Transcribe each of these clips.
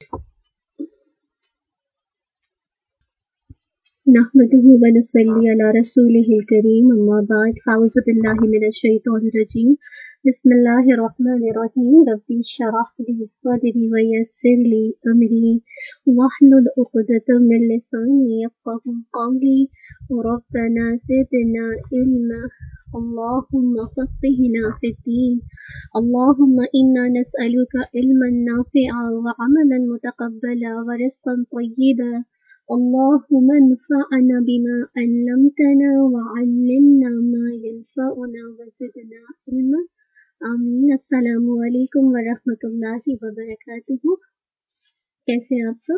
नहमदुहु व नसल्ली अला रसूलिहिल करीम अम्मा बाद फ़अऊज़ु बिल्लाहि मिनश शैतानिर रजीम बिस्मिल्लाहिर रहमानिर रहीम रब्बी इश्रह ली सदरी व यस्सिर ली अमरी वहलुल उक़दतम मिन लिसानी यफ़क़हू क़ौली रब्बना ज़िदना इल्मा अल्लाहुम्मा फ़क़्हिना फ़िद्दीन अल्लाहुम्मा इन्ना नसअलुका इल्मन नाफ़िअन व अमलन मुतक़ब्बला व रिज़्क़न तय्यिबा अल्लाहुम्मा अन्फ़अना बिमा अल्लमतना वअल्लिमना मा यनफ़अुना वज़िदना इल्मा आमीन। अस्सलामु अलैकुम वरहमतुल्लाहि वबरकातुहू। कैसे हैं आप सब?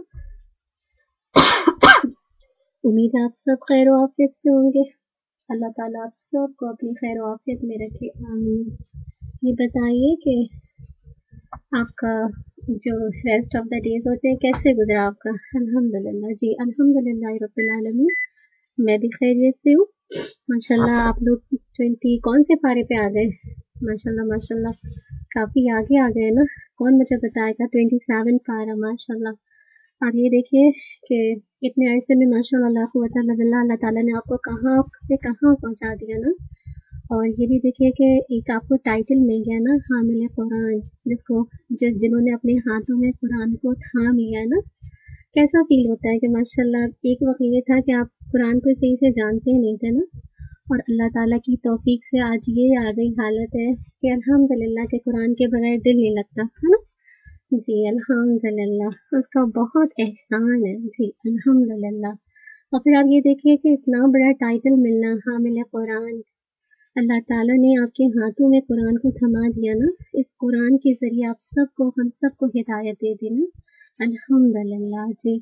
उम्मीद है आप सब खैर व आफियत से होंगे। अल्लाह ताला आप सबको अपनी खैर व आफियत में रखे, आमीन। ये बताइए कि आपका जो रेस्ट ऑफ द डेज होते हैं कैसे गुजरा आपका? अल्हम्दुलिल्लाह जी, अल्हम्दुलिल्लाह रब्बिल आलमीन, मैं भी खैरियत से हूँ। माशाल्लाह आप लोग 20 कौन से पारे पे आ गए? माशाल्लाह माशाल्लाह, काफ़ी आगे आ गए ना। कौन मुझे बताएगा? 27 पारा, माशाल्लाह। आप ये देखिए कि इतने अरसे में माशाल्लाह ला कुव्वता इल्ला बिल्लाह, अल्लाह ताला ने आपको कहाँ से कहाँ पहुँचा दिया ना। और ये भी देखिए कि एक आपको टाइटल मिल गया ना, हामिल कुरान, जिन्होंने अपने हाथों में कुरान को थाम लिया है ना। कैसा फील होता है कि माशाल्लाह एक वक्त ये था कि आप कुरान को सही से जानते ही नहीं थे ना, और अल्लाह ताला की तौफीक से आज ये आ गई हालत है कि अल्हम्दुलिल्लाह के कुरान के बगैर दिल नहीं लगता है ना। जी अल्हम्दुलिल्लाह, उसका बहुत एहसान है जी, अल्हम्दुलिल्लाह। और फिर आप ये देखिए कि इतना बड़ा टाइटल मिलना, हामिल कुरान, अल्लाह ताला ने आपके हाथों में कुरान को थमा दिया ना। इस कुरान के ज़रिए आप सबको, हम सबको हिदायत दे दी ना, अल्हम्दुलिल्लाह जी।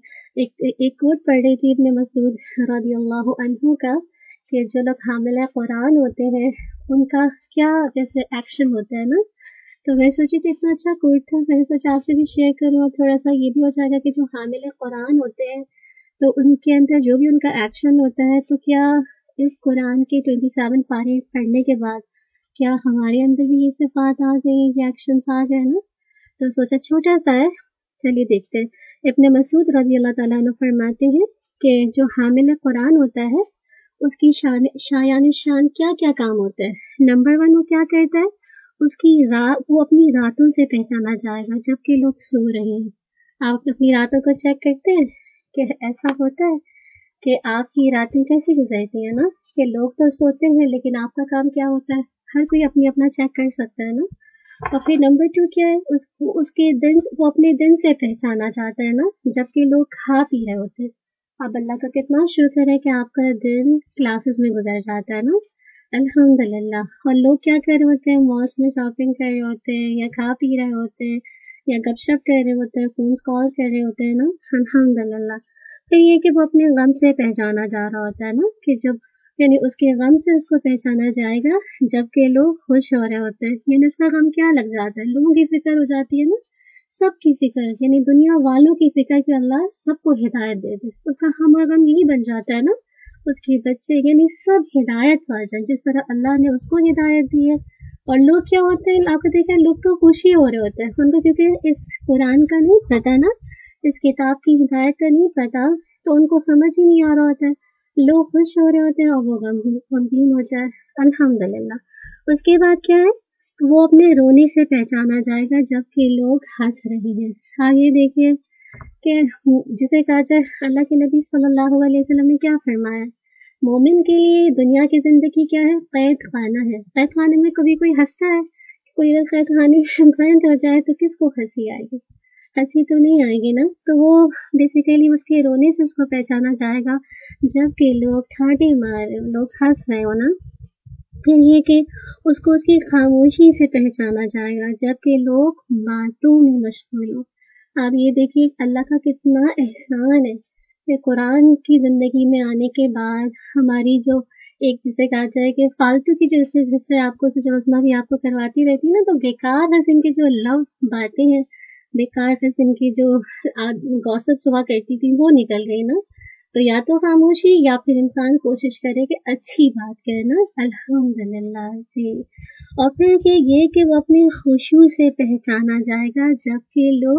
एक कोट पढ़ रही थी इब्न मसूद रज़ियल्लाहु अन्हु का, कि जो लोग हामिल कुरान होते हैं उनका क्या जैसे एक्शन होता है ना। तो मैं सोची थी इतना अच्छा कोट था, मैंने सोचा आपसे भी शेयर करूँ, और थोड़ा सा ये भी हो जाएगा कि जो हामिल कुरान होते हैं तो उनके अंदर जो भी उनका एक्शन होता है, तो क्या इस कुरान के 27 पारे पढ़ने के बाद क्या हमारे अंदर भी ये सिफात आ गई, ये एक्शंस आ गए ना। तो सोचा छोटा सा है, चलिए देखते हैं। इब्न मसूद रज़ियल्लाहु ताला अन्हु फरमाते हैं कि जो हामिल कुरान होता है उसकी शायान शान क्या क्या काम होता है। नंबर 1 वो क्या करता है, उसकी रात, वो अपनी रातों से पहचाना जाएगा जबकि लोग सो रहे हैं। आप अपनी रातों को चेक करते हैं कि ऐसा होता है कि आपकी रातें कैसी गुजरती हैं ना, कि लोग तो सोते हैं लेकिन आपका काम क्या होता है, हर कोई अपनी अपना चेक कर सकता है ना। और फिर नंबर 2 क्या है, उसके दिन, वो अपने दिन से पहचाना जाता है ना, जबकि लोग खा पी रहे होते हैं। अब अल्लाह का कितना शुक्र है कि आपका दिन क्लासेस में गुजर जाता है ना, अल्हम्दुलिल्लाह। और लोग क्या कर रहे होते हैं, मॉल्स में शॉपिंग कर रहे होते हैं, या खा पी रहे होते हैं, या गपशप कर रहे होते हैं, फोन कॉल कर रहे होते हैं ना, अल्हम्दुलिल्लाह। फिर ये कि वो अपने गम से पहचाना जा रहा होता है ना, कि जब यानी उसके गम से उसको पहचाना जाएगा जबकि लोग खुश हो रहे होते हैं। यानी उसका गम क्या लग जाता है, लोगों की फिक्र हो जाती है ना, सबकी फिक्र, यानी दुनिया वालों की फिक्र कि अल्लाह सबको हिदायत दे दे। उसका हम गम यही बन जाता है ना, उसके बच्चे यानी सब हिदायत पा जाए जिस तरह अल्लाह ने उसको हिदायत दी है। और लोग क्या होते हैं, आपको देखा लोग तो खुशी हो रहे होते हैं उनको, क्योंकि इस कुरान का नहीं पता ना, इस किताब की हिदायत का नहीं पता, तो उनको समझ ही नहीं आ रहा होता है। लोग खुश हो रहे होते हैं और वो गमगीन होता है, अल्हम्दुलिल्लाह। उसके बाद क्या है, वो अपने रोने से पहचाना जाएगा जबकि लोग हंस रहे हैं। आगे देखिए कि जिसे कहा जाए, अल्लाह के नबी सल्लल्लाहु अलैहि वसल्लम ने क्या फरमाया, मोमिन के लिए दुनिया की जिंदगी क्या है, कैद खाना है। कैद खाने में कभी कोई हंसता है? कोई अगर कैद खाने में बंद हो जाए तो किसको हंसी आएगी? हंसी तो नहीं आएगी ना। तो वो बेसिकली उसके रोने से उसको पहचाना जाएगा जबकि लोग ठाटे मार रहे हो, लोग हंस रहे हो ना। फिर ये कि उसको उसकी खामोशी से पहचाना जाएगा जबकि लोग बातों में मशगूल हो। आप ये देखिए अल्लाह का कितना एहसान है कि कुरान की ज़िंदगी में आने के बाद हमारी जो एक जिसे कहा जाए कि फालतू की जो सिस्टर आपको रोज़मा भी आपको करवाती रहती है ना, तो बेकार किस्म की जो लव बातें हैं, बेकार किस्म की जो गॉसिप्स हुआ करती थी, वो निकल गई ना। तो या तो खामोशी या फिर इंसान कोशिश करे कि अच्छी बात करे ना, अल्हम्दुलिल्लाह जी। और फिर ये कि वो अपनी खुशू से पहचाना जाएगा जबकि लोग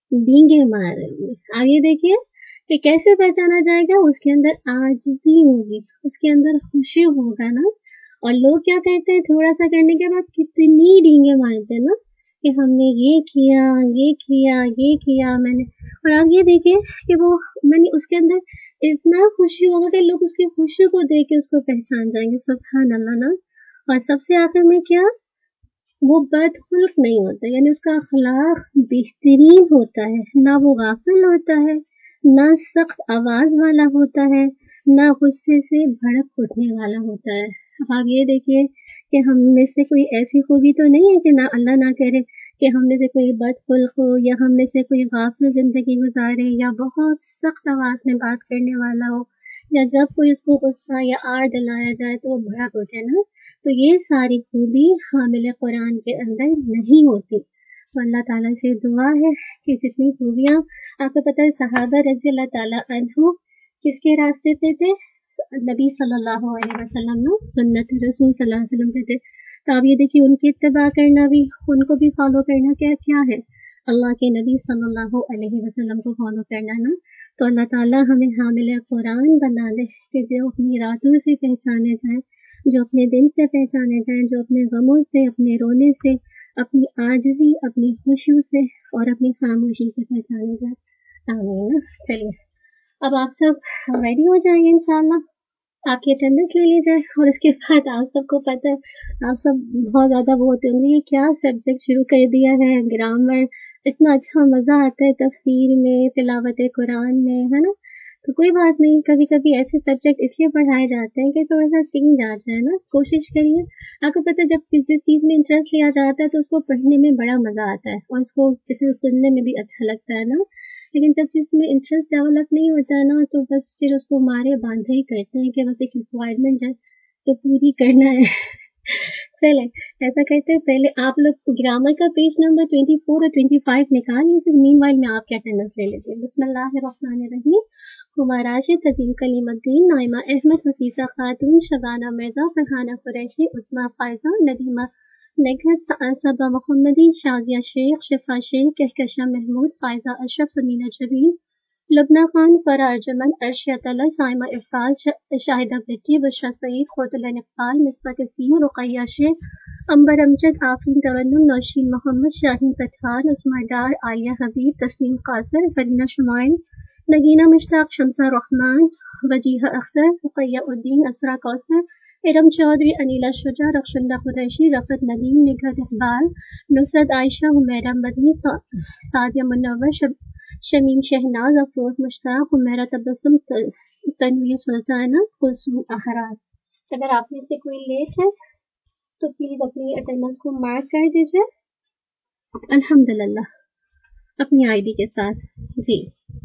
डींगे मार रही है। आगे देखिए कि कैसे पहचाना जाएगा, उसके अंदर आजिज़ी होगी, उसके अंदर खुशी होगा ना। और लोग क्या कहते हैं, थोड़ा सा करने के बाद कितनी डींगे मारते हैं ना कि हमने ये किया, ये किया, ये किया मैंने। और आप ये देखिए कि वो मैंने उसके अंदर इतना खुशी होगा कि लोग उसकी खुशी को देख के उसको पहचान जाएंगे। सुभान अल्लाह ना। और सबसे आखिर में क्या, वो बदखुल्क नहीं होता, यानी उसका अखलाक बेहतरीन होता है, ना वो गाफिल होता है, ना सख्त आवाज वाला होता है, ना गुस्से से भड़क उठने वाला होता है। अब आप ये देखिए कि हम में से कोई ऐसी खूबी तो नहीं है कि ना अल्लाह ना करे कि हम में से कोई बदखुल्क हो, या हम में से कोई गाफिल जिंदगी गुजारे, या बहुत सख्त आवाज में बात करने वाला हो, या जब कोई उसको गुस्सा या आड़ दिलाया जाए तो वो भड़क उठे ना। तो ये सारी खूबी हामिल कुरान के अंदर नहीं होती। तो अल्लाह ताला से दुआ है कि जितनी खूबियाँ आपको पता है, सहाबा रज़ी अल्लाह ताला अन्हु किसके रास्ते पे थे, नबी सल्लल्लाहु अलैहि वसल्लम ना, सुन्नत रसूल सल्लल्लाहु अलैहि वसल्लम पे थे। तो आप ये देखिए उनकी इत्तिबा करना भी, उनको भी फॉलो करना क्या क्या है, अल्लाह के नबी सल्लल्लाहु अलैहि वसल्लम को फॉलो करना ना। तो अल्लाह ताला हमें हामिल कुरान बना दे कि जो अपनी रातों से पहचाने जाए, जो अपने दिन से पहचाने जाएं, जो अपने गमों से, अपने रोने से, अपनी आजिज़ी, अपनी खुशियों से और अपनी खामोशी से पहचाने जाएं। आमीन। चलिए अब आप सब रेडी हो जाएंगे इंशाल्लाह, आपकी अटेंडेंस ले ली जाए। और उसके बाद आप सबको पता है, आप सब बहुत ज़्यादा वो होते होंगे, ये क्या सब्जेक्ट शुरू कर दिया है, ग्रामर, इतना अच्छा मज़ा आता है तफसीर में, तिलावत कुरान में, है ना। तो कोई बात नहीं, कभी कभी ऐसे सब्जेक्ट इसलिए पढ़ाए जाते हैं कि थोड़ा सा चेंज आ जाए ना। कोशिश करिए, आपको पता है जब किसी चीज़ में इंटरेस्ट लिया जाता है तो उसको पढ़ने में बड़ा मज़ा आता है और उसको जैसे सुनने में भी अच्छा लगता है ना। लेकिन जब चीज़ में इंटरेस्ट डेवलप नहीं होता है ना, तो बस फिर उसको मारे बांधे ही करते हैं कि बस एक रिक्वायरमेंट है तो पूरी करना है। चले ऐसा करते हैं, पहले आप लोग ग्रामर का पेज नंबर 24 और 25 निकाल लीजिए, मीनवाइल मैं आपके अटेंडेंस ले लेती हूँ। बिस्मिल्लाहिर्रहमानिर्रहीम। हुमा राशिद, तजीम कलीमुद्दीन, नाइमा अहमद, हसीसा खातून, शबाना मिर्जा, फरहाना कुरैशी, उस्मा फायजा, नदीमा निगहत, सबा मोहम्मदी, शाजिया शेख, शिफा शेख, कहकशा महमूद, फायजा अशरफ, समीना जबीन, लबना खान, फरार जमल, अर्शिया तला, साइमा इफ़ाज, शाहिदा बिट्टी, बुशरा सईद, खुर्तुल इक़बाल, मिसबा तसीम, रुक़ैया शेख, अंबर अमजद, आफरीन तरन्नुम, नौशीन मोहम्मद, शाहीन पठान, उस्मा डार, आलिया हबीब, तस्नीम कासर, फरीना शुमाइल, नगीना मुश्ताक, शमसा रहमान, वजीहा अख्तर, रुक़ैया उद्दीन, असरा कौसर, इरम चौधरी, अनीला शुजा, रक्षंदा कुरैशी, रफ़त नदीम, निगहत इक़बाल, नुसरत आयशा, हुमैरा मदनी, सादिया मुनव्वर, शमीम शहनाज, अफरोज मुश्ताक, हुमैरा तबस्सुम, तनवीर सुल्ताना, कुलसूम अहराज। अगर आप में से कोई लेट है तो प्लीज अपनी अटेंडेंस को मार्क कर दीजिए अल्हम्दुलिल्लाह अपनी आईडी के साथ जी।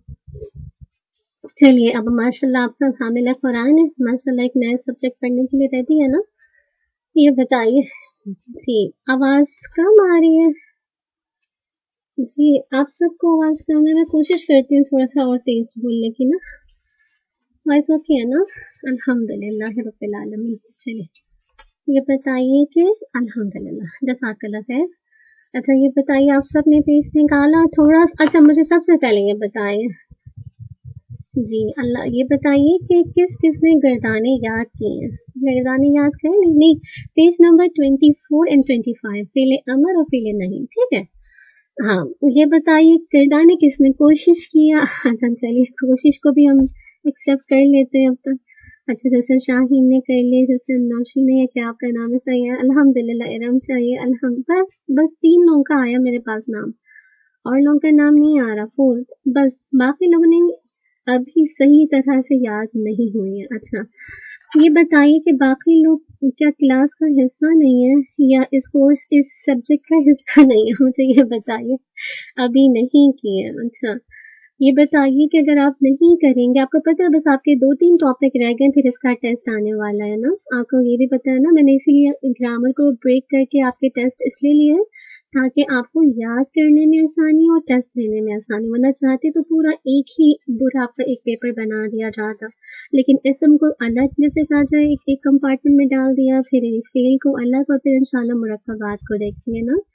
चलिए अब माशाल्लाह आप सब हामिल कुरान है, माशाल्लाह एक नया सब्जेक्ट पढ़ने के लिए रेडी है ना। ये बताइए जी, आवाज कम आ रही है जी, आप सबको आवाज कम है, मैं कोशिश करती हूँ थोड़ा सा और तेज बोलने की ना। वॉइस ओके है ना, अल्हम्दुलिल्लाह रब्बिल आलमीन। चलिए ये बताइए कि अल्हम्दुलिल्लाह, जज़ाकल्लाह खैर। अच्छा ये बताइए आप सब ने पेज निकाला थोड़ा, अच्छा मुझे सबसे पहले ये बताइए जी, अल्लाह ये बताइए कि किस किसने गर्दाने याद की हैं। गर्दाने याद करें, नहीं नहीं, पेज नंबर 24 एंड 25, पहले अमर और पहले नहीं, ठीक है। हाँ ये बताइए गर्दाने किसने कोशिश किया। अच्छा चलिए कोशिश को भी हम एक्सेप्ट कर लेते हैं अब तक। अच्छा जैसे शाहीन ने कर लिए, जैसे नौशी ने, क्या आपका नाम है सही है अल्हम्दुलिल्लाह, इरम सही है बस 3 लोगों का आया मेरे पास नाम, और लोगों का नाम नहीं आ रहा, 4 बस, बाकी लोगों ने अभी सही तरह से याद नहीं हुई है। अच्छा ये बताइए कि बाकी लोग क्या क्लास का हिस्सा नहीं है या इस कोर्स इस सब्जेक्ट का हिस्सा नहीं है, मुझे ये बताइए, अभी नहीं किए। अच्छा ये बताइए कि अगर आप नहीं करेंगे, आपको पता है बस आपके 2-3 टॉपिक रह गए फिर इसका टेस्ट आने वाला है ना, आपको ये भी पता है ना। मैंने इसीलिए ग्रामर को ब्रेक करके आपके टेस्ट इसलिए लिए हैं ताकि आपको याद करने में आसानी और टेस्ट देने में आसानी, वरना चाहते तो पूरा एक ही बुरा आपका एक पेपर बना दिया जाता, लेकिन इसम को अलग जैसे कहा जाए एक कंपार्टमेंट में डाल दिया, फिर फेल को अलग, और फिर इंशाल्लाह मुरक्कबात को देखेंगे ना।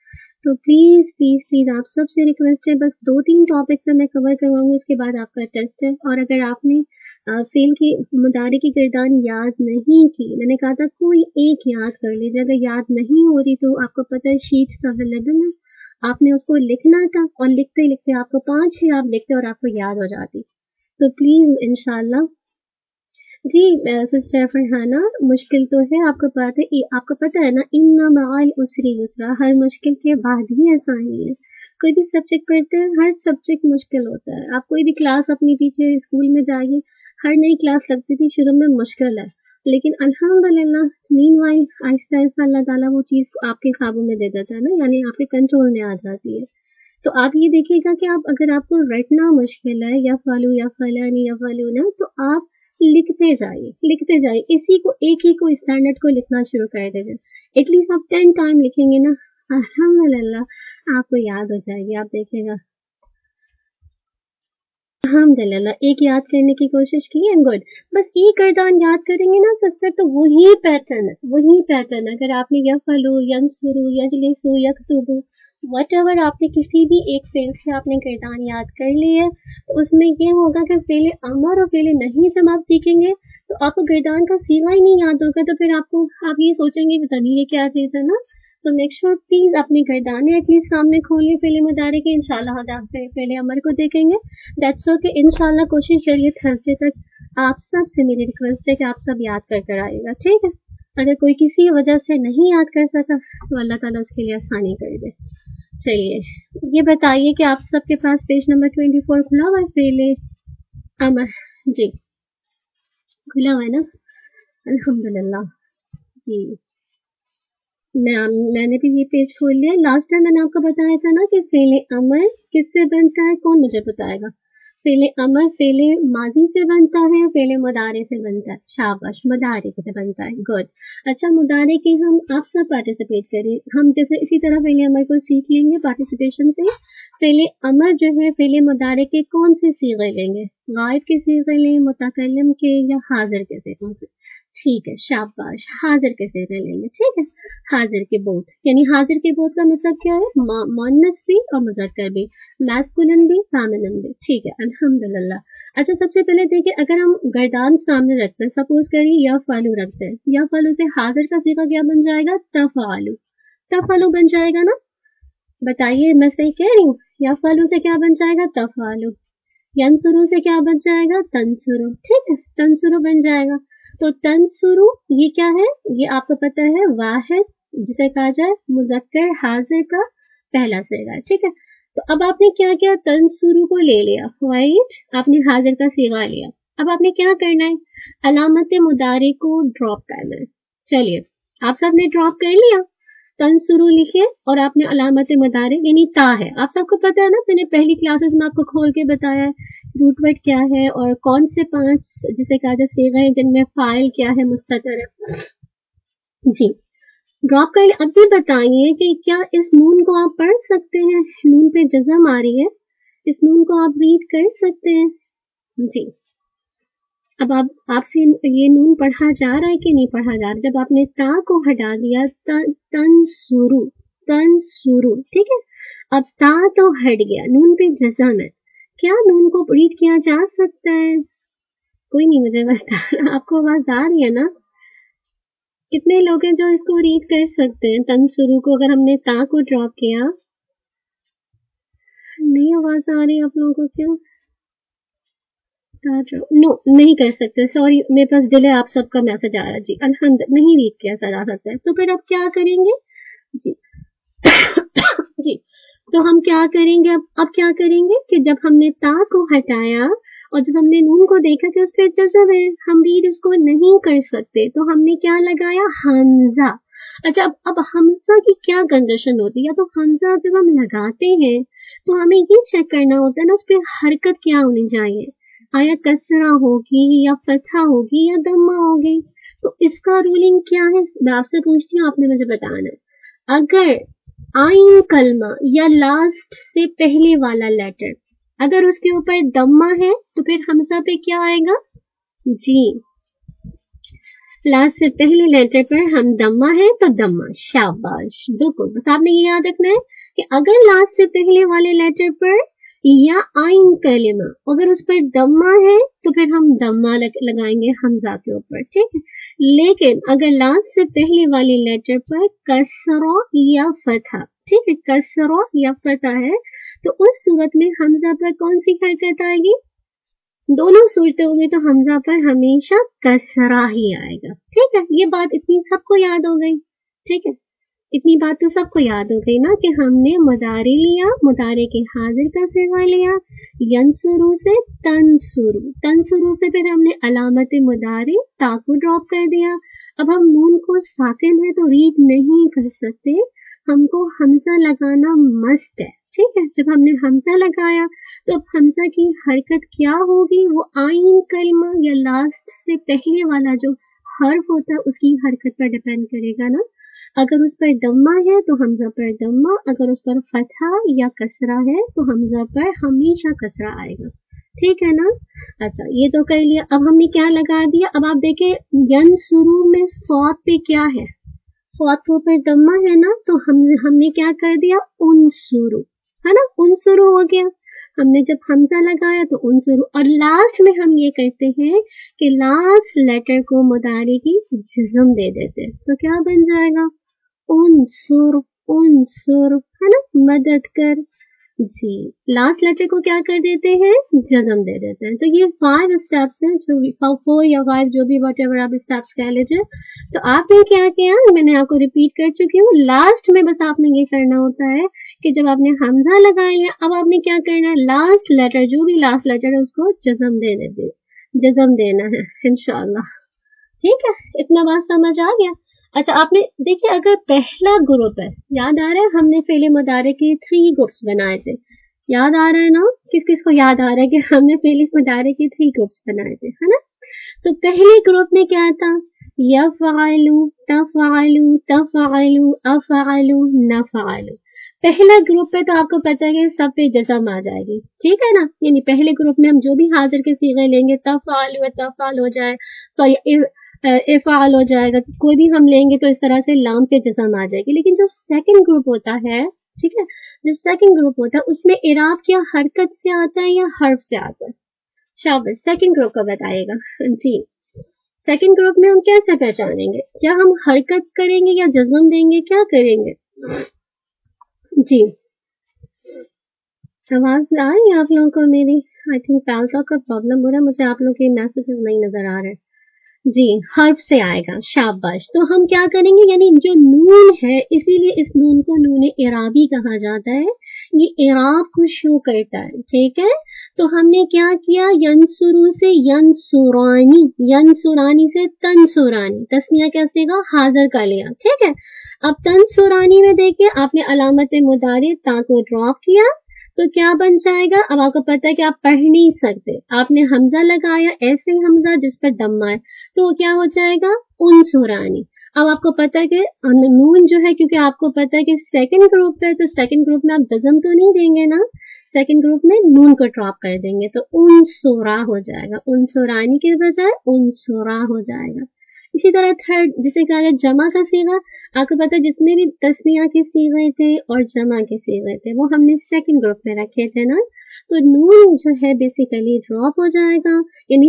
तो प्लीज प्लीज प्लीज आप सबसे रिक्वेस्ट है, बस 2-3 टॉपिक्स मैं कवर करवाऊंगी, उसके बाद आपका टेस्ट है। और अगर आपने फेल की मुदारे की गिरदान याद नहीं की, मैंने कहा था कोई एक याद कर लीजिए, अगर याद नहीं हो रही तो आपको पता है शीट्स अवेलेबल है, आपने उसको लिखना था और लिखते लिखते आपको 5-6 आप लिखते और आपको याद हो जाती। तो प्लीज इंशाल्लाह जी सिस्टर फरहाना, मुश्किल तो है, आपको पता है ना, इन्ना मअल उसरी युसरा, हर मुश्किल के बाद ही आसानी है। कोई भी सब्जेक्ट पढ़ते हैं, हर सब्जेक्ट मुश्किल होता है। आप कोई भी क्लास अपनी पीछे स्कूल में जाइए, हर नई क्लास लगती थी शुरू में मुश्किल है, लेकिन अल्हम्दुलिल्लाह मीनवाइल आहिस्ता आहिस्ता अल्लाह ताला वो चीज आपके काबू में दे देता है ना, यानी आपके कंट्रोल में आ जाती है। तो आप ये देखिएगा कि आप अगर आपको रटना मुश्किल है, या फालू या फलानी या फालूना, तो आप लिखते जाइए, इसी को एक ही को स्टैंडर्ड को लिखना शुरू कर दीजिए। एटलीस्ट आप 10 टाइम लिखेंगे ना, अल्हम्दुलिल्लाह आपको याद हो जाएगी, आप देखेगा। अल्हम्दुलिल्लाह एक याद करने की कोशिश की है, गुड। बस एक गर्दान याद करेंगे ना सिस्टर, तो वही पैटर्न अगर आपने यफलू यंसुरू यजलिसू यक्तुबू व्हाटएवर आपने किसी भी एक फेल से आपने गर्दान याद कर ली है, तो उसमें ये होगा कि फेले अमर और फेले नहीं जब आप सीखेंगे तो आपको गर्दान का सीगा ही नहीं याद होगा, तो फिर आप ये सोचेंगे पता नहीं ये क्या चीज है ना। तो मेक श्योर प्लीज अपने गर्दाने एटलीस्ट सामने खोलिए फेले मुदारे के, इंशाल्लाह आज आप फेले अमर को देखेंगे। दैट्स ओके, इंशाल्लाह कोशिश करिए थर्सडे तक। आप सब से मेरी रिक्वेस्ट है कि आप सब याद कर आइएगा, ठीक है। अगर कोई किसी वजह से नहीं याद कर सका तो अल्लाह ताला उसके लिए आसानी कर दे। चलिए ये बताइए कि आप सबके पास पेज नंबर 24 खुला हुआ है फेले अमर? जी खुला हुआ है ना, अल्हम्दुलिल्लाह जी। मैंने भी ये पेज खोल लिया। लास्ट टाइम मैंने आपको बताया था ना कि फेले अमर किससे बनता है, कौन मुझे बताएगा? फेले अमर फेले माजी से बनता है, फेले मुदारे से बनता है। शाबाश, मुदारे से बनता है, गुड। अच्छा मुदारे के हम आप सब पार्टिसिपेट करिए, हम जैसे इसी तरह फेले अमर को सीख लेंगे पार्टिसिपेशन से। फेले अमर जो है फेले मुदारे के कौन से सीगे लेंगे? गायब के सीगे लें, मुतकल्लिम के, या हाजिर के सीगे? ठीक है, शाबाश, हाजिर के सीगे लेंगे, ठीक है। हाजिर के बोथ, यानी हाजिर के बोथ का मतलब क्या है? मुअन्नस भी और मुज़क्कर भी, मैस्कुलिन भी फेमिनिन भी, ठीक है, अल्हम्दुलिल्लाह। अच्छा सबसे पहले देखिए, अगर हम गर्दान सामने रखते हैं, सपोज करिए या फालू रखते हैं, या फालू से हाजिर का सीगा क्या बन जाएगा? तफालू बन जाएगा ना। बताइए मैं सही कह रही हूँ? या फालू से क्या बन जाएगा? तफालू। यंसुरू से क्या बन जाएगा? तंसुरू, ठीक है, तंसुरू बन जाएगा। तो तंसुरू ये क्या है? ये आपको पता है वाहिद, जिसे कहा जाए मुज़क्कर हाजिर का पहला सीगा, ठीक है। तो अब आपने क्या किया? तंसुरू को ले लिया, राइट, आपने हाजिर का सीगा लिया। अब आपने क्या करना है? अलामत मुदारे को ड्रॉप करना है। चलिए आप सबने ड्रॉप कर लिया, तंसुरू लिखे और आपने अलामत मुदारे यानी ता है, आप सबको पता है ना, मैंने पहली क्लासेस में आपको खोल के बताया है रूट वर्ड क्या है और कौन से 5 जिसे कहा जाए सीगे हैं जिनमें फाइल क्या है, मुस्ततर है। जी ड्रॉप कर। अब ये बताइए कि क्या इस नून को आप पढ़ सकते हैं? नून पे जज़म आ रही है, इस नून को आप रीड कर सकते हैं? जी अब आपसे ये नून पढ़ा जा रहा है कि नहीं पढ़ा जा रहा? जब आपने ता को हटा दिया, तंसुरू, ठीक है। अब ता तो हट गया, नून पे जज़म है, क्या नून को रीड किया जा सकता है? कोई नहीं मुझे बता, आपको आवाज आ रही है ना? कितने लोग हैं जो इसको रीड कर सकते हैं? तंसुरू को अगर हमने ता को ड्रॉप किया, नहीं आवाज आ रही आप लोगों को? क्यों नो नहीं कर सकते, सॉरी मेरे पास डिले, आप सबका मैसेज आ रहा है जी। अल्हम्दुलिल्लाह नहीं रीड किया जा सकता है, तो फिर आप क्या करेंगे जी? जी तो हम क्या करेंगे? अब क्या करेंगे कि जब हमने ता को हटाया और जब हमने नून को देखा कि उस पर जज़म है, हम रीड उसको नहीं कर सकते, तो हमने क्या लगाया? हमजा। अच्छा अब हमजा की क्या कंडीशन होती है? या तो हमजा जब हम लगाते हैं तो हमें ये चेक करना होता है ना, उस पर हरकत क्या होनी चाहिए, आया कसरा होगी या फतहा होगी या दम्मा होगी। तो इसका रूलिंग क्या है मैं आपसे पूछती हूँ, आपने मुझे बताना है। अगर आइन कलमा या लास्ट से पहले वाला लेटर अगर उसके ऊपर दम्मा है तो फिर हमजा पे क्या आएगा? जी लास्ट से पहले लेटर पर हम दम्मा है तो दम्मा, शाबाश, बिल्कुल, बस आपने ये याद रखना है कि अगर लास्ट से पहले वाले लेटर पर या आइन कलिमा अगर उस पर दम्मा है तो फिर हम दम्मा लगाएंगे हमजा के ऊपर, ठीक है। लेकिन अगर लास्ट से पहले वाले लेटर पर कसरा या फतहा, ठीक है, कसरा या फतहा है तो उस सूरत में हमजा पर कौन सी हरकत आएगी? दोनों सूरतों में तो हमजा पर हमेशा कसरा ही आएगा, ठीक है। ये बात इतनी सबको याद हो गई, ठीक है। इतनी बात तो सबको याद हो गई ना कि हमने मुदारी लिया, मुदारी के हाजिर का सिगा लिया, यंसुरु से तंसुरु, तंसुरु से फिर हमने अलामत मुदारी ता को ड्रॉप कर दिया। अब हम नून को साकिन है तो रीड नहीं कर सकते, हमको हमजा लगाना मस्ट है, ठीक है। जब हमने हमजा लगाया तो अब हमजा की हरकत क्या होगी? वो आइन कलमा या लास्ट से पहले वाला जो हर्फ होता है उसकी हरकत पर डिपेंड करेगा ना। अगर उस पर दम्मा है तो हमजा पर दम्मा, अगर उस पर फतहा या कसरा है तो हमजा पर हमेशा कसरा आएगा, ठीक है ना। अच्छा ये तो कर लिया। अब हमने क्या लगा दिया? अब आप देखें यंसुरु में सौत पे क्या है? सौत के ऊपर दम्मा है ना, तो हमने क्या कर दिया? उनसुरु, है ना, उनसुरु हो गया। हमने जब हमजा लगाया तो उनसुरु, और लास्ट में हम ये करते हैं कि लास्ट लेटर को मुदारी की जिस्म दे देते हैं, तो क्या बन जाएगा? उनसुर, उनसुर, है ना, मदद कर। जी लास्ट लेटर को क्या कर देते हैं? जज्म दे देते हैं। तो ये 5 स्टेप्स हैं, जो 4 या 5 जो भी व्हाटएवर आप स्टेप्स कह लीजिए। तो आपने क्या किया, मैंने आपको रिपीट कर चुकी हूँ। लास्ट में बस आपने ये करना होता है कि जब आपने हमजा लगाया अब आपने क्या करना है? लास्ट लेटर, जो भी लास्ट लेटर है उसको जज्म दे देते, जज्म देना है इंशाल्लाह, ठीक है। इतना बात समझ आ गया? अच्छा आपने देखिए अगर पहला ग्रुप है, याद आ रहा है हमने फेले मुदारे के 3 ग्रुप्स बनाए थे, याद आ रहा है ना? किस किस को याद आ रहा है कि हमने फेले मुदारे के 3 ग्रुप्स बनाए थे, है ना। तो पहले ग्रुप में क्या था? यफ़अलु, तफ़अलु, तफ़अलु, अफ़अलु, नफ़अलु। पहला ग्रुप है तो आपको पता है कि सब पे जज़म आ जाएगी, ठीक है ना। यानी पहले ग्रुप में हम जो भी हाजिर के सीगे लेंगे, तफ़अलु तफ़अल हो जाए, सॉरी इफ़ाल हो जाएगा, कोई भी हम लेंगे तो इस तरह से लाम पे जज़म आ जाएगी। लेकिन जो सेकंड ग्रुप होता है, ठीक है, जो सेकंड ग्रुप होता है उसमें इराब क्या हरकत से आता है या हर्फ से आता है? शाबाश, सेकंड ग्रुप का बताइएगा जी। सेकंड ग्रुप में हम कैसे पहचानेंगे? क्या हम हरकत करेंगे या जज़म देंगे, क्या करेंगे? जी आवाज आ रही है आप लोगों को मेरी? आई थिंक पैलका का प्रॉब्लम हो रहा है, मुझे आप लोगों के मैसेजेस नहीं नजर आ रहे। जी हर्फ से आएगा, शाबाश। तो हम क्या करेंगे, यानी जो नून है इसीलिए इस नून को नून इराबी कहा जाता है, ये इराब को शो करता है, ठीक है। तो हमने क्या किया? यंसुरु से यंसुरानी, यंसुरानी से तंसुरानी, तस्निया कैसे का हाजिर का लिया, ठीक है। अब तंसुरानी में देखिए आपने अलामत मुदारी ता को ड्रॉप किया तो क्या बन जाएगा? अब आपको पता है कि आप पढ़ नहीं सकते, आपने हमजा लगाया, ऐसे ही हमजा जिस पर दम्मा है, तो क्या हो जाएगा? उनसुरानी। अब आपको पता है कि नून जो है, क्योंकि आपको पता है कि सेकंड ग्रुप है तो सेकंड ग्रुप में आप जज़म तो नहीं देंगे ना, सेकंड ग्रुप में नून को ड्रॉप कर देंगे तो उनसुरा हो जाएगा, उनसुरानी के बजाय उनसुरा हो जाएगा। इसी तरह थर्ड जिसे कहा जाए जमा का सीगा, आपको पता है जितने भी तस्निया के सीगे थे और जमा के सीगे थे वो हमने सेकंड ग्रुप में रखे थे ना, तो नून जो है बेसिकली ड्रॉप हो जाएगा। यानी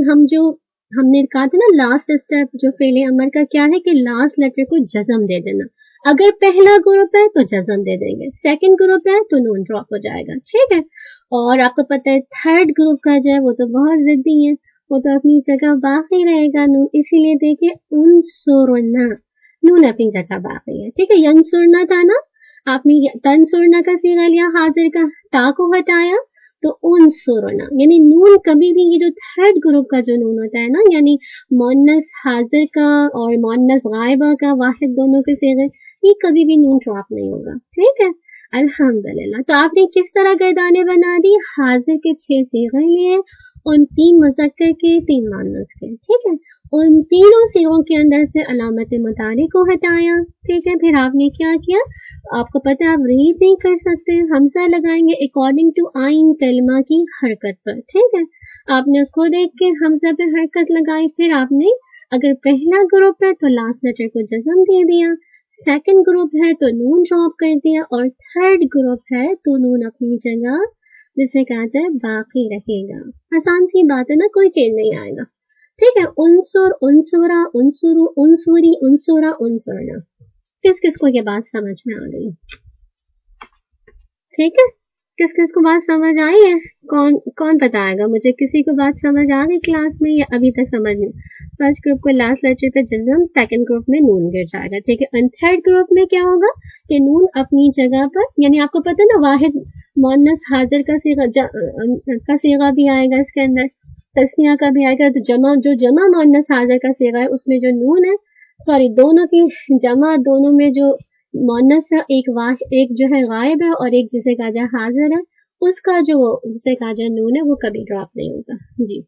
हमने कहा था ना लास्ट स्टेप जो फेले अमर का क्या है कि लास्ट लेटर को जज़म दे देना। अगर पहला ग्रुप है तो जज़म दे देंगे, सेकंड ग्रुप है तो नून ड्रॉप हो जाएगा, ठीक है। और आपको पता है थर्ड ग्रुप का जो है वो तो बहुत जिद्दी है, वो तो अपनी जगह बाकी रहेगा नून, इसीलिए देखिए उनसुरना, नून अपनी जगह बाकी है, ठीक है। यंसुरना था ना, आपने तंसुरना का सीगा लिया, हाजिर का ता को हटाया तो उनसुरना, यानी नून कभी भी ये जो थर्ड ग्रुप का जो नून होता है ना, यानी मोन्नस हाजिर का और मोन्नस गायबा का वाहिद दोनों के सीगे, ये कभी भी नून ड्रॉप नहीं होगा, ठीक है। अल्हम्दुलिल्लाह। तो आपने किस तरह गर्दाने बना दी? हाजिर के 6 सीगे लिए, उन 3 मुज़क्कर के 3 मुअन्नस के, ठीक है। उन तीनों सीगों के अंदर से अलामत मुतारी को हटाया, ठीक है। फिर आपने क्या किया? आपको पता है आप रीड नहीं कर सकते, हमजा लगाएंगे अकॉर्डिंग टू आइन कलमा की हरकत पर, ठीक है। आपने उसको देख के हमजा पे हरकत लगाई, फिर आपने अगर पहला ग्रुप है तो लास्ट लेटर को जज़म दे दिया, सेकंड ग्रुप है तो नून ड्रॉप कर दिया, और थर्ड ग्रुप है तो नून अपनी जगह जिसे कहा जाए बाकी रहेगा। आसान सी बात है ना, कोई चेंज नहीं आएगा। ठीक है, उनसुर, उनसुरा, उनसुरु, उनसुरी, उनसुरा, उनसुरना। किस किस को ये बात समझ में आ गई? ठीक है, किस किस को बात समझ आई है? कौन कौन बताएगा मुझे? किसी को बात समझ आ गई क्लास में या अभी तक समझ नहीं? फर्स्ट ग्रुप को लास्ट लेक्चर पे जल्द हम सेकंड ग्रुप में नून गिर जाएगा। ठीक है, और थर्ड ग्रुप में क्या होगा कि नून अपनी जगह पर, यानी आपको पता है ना वाहिद मुअन्नस हाजिर का सीगा भी आएगा इसके अंदर, तस्निया का भी आएगा। तो जो जमा मुअन्नस हाजिर का सीगा है उसमें जो नून है, सॉरी दोनों की जमा, दोनों में जो मुअन्नस है, एक जो है गायब है और एक जिसे कहा जाए हाजिर है, उसका जो जिसे कहा जाए नून है वो कभी ड्रॉप नहीं होता। जी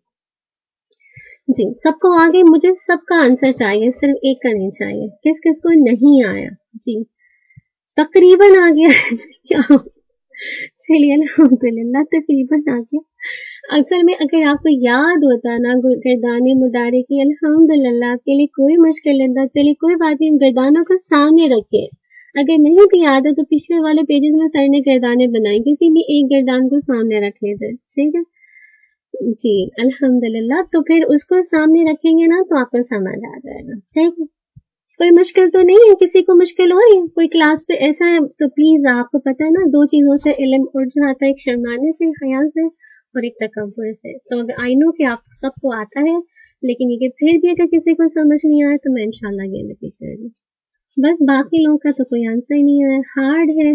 जी, सबको आ गई? मुझे सबका आंसर चाहिए, सिर्फ एक का नहीं चाहिए। किस किस को नहीं आया? जी तकरीबन आ गया क्या? चलिए अल्हम्दुलिल्लाह, तकरीबन आ गया। असल में अगर आपको याद होता ना गर्दाने मुदारे की, अल्हम्दुलिल्लाह आपके लिए कोई मुश्किल नहीं था। चलिए कोई बात नहीं, गर्दानों को सामने रखे। अगर नहीं भी याद है तो पिछले वाले पेजेस में सर ने गर्दाने बनाए, किसी भी एक गर्दान को सामने रख लीजिए। ठीक है जी, अल्हम्दुलिल्लाह। तो फिर उसको सामने रखेंगे ना तो आपको समझ आ जाएगा। ठीक है, कोई मुश्किल तो नहीं है? किसी को मुश्किल हो रही है कोई क्लास पे ऐसा है तो प्लीज, आपको पता है ना दो चीजों से इल्म उड़ जाता है, एक शर्माने से, हया से, और एक तकब्बुर से। तो आई नो कि आप सबको आता है, लेकिन ये फिर भी अगर किसी को समझ नहीं आया तो मैं इंशाल्लाह ये रिपीट कर दूँ। बस बाकी लोगों का तो कोई आंसर ही नहीं है, हार्ड है।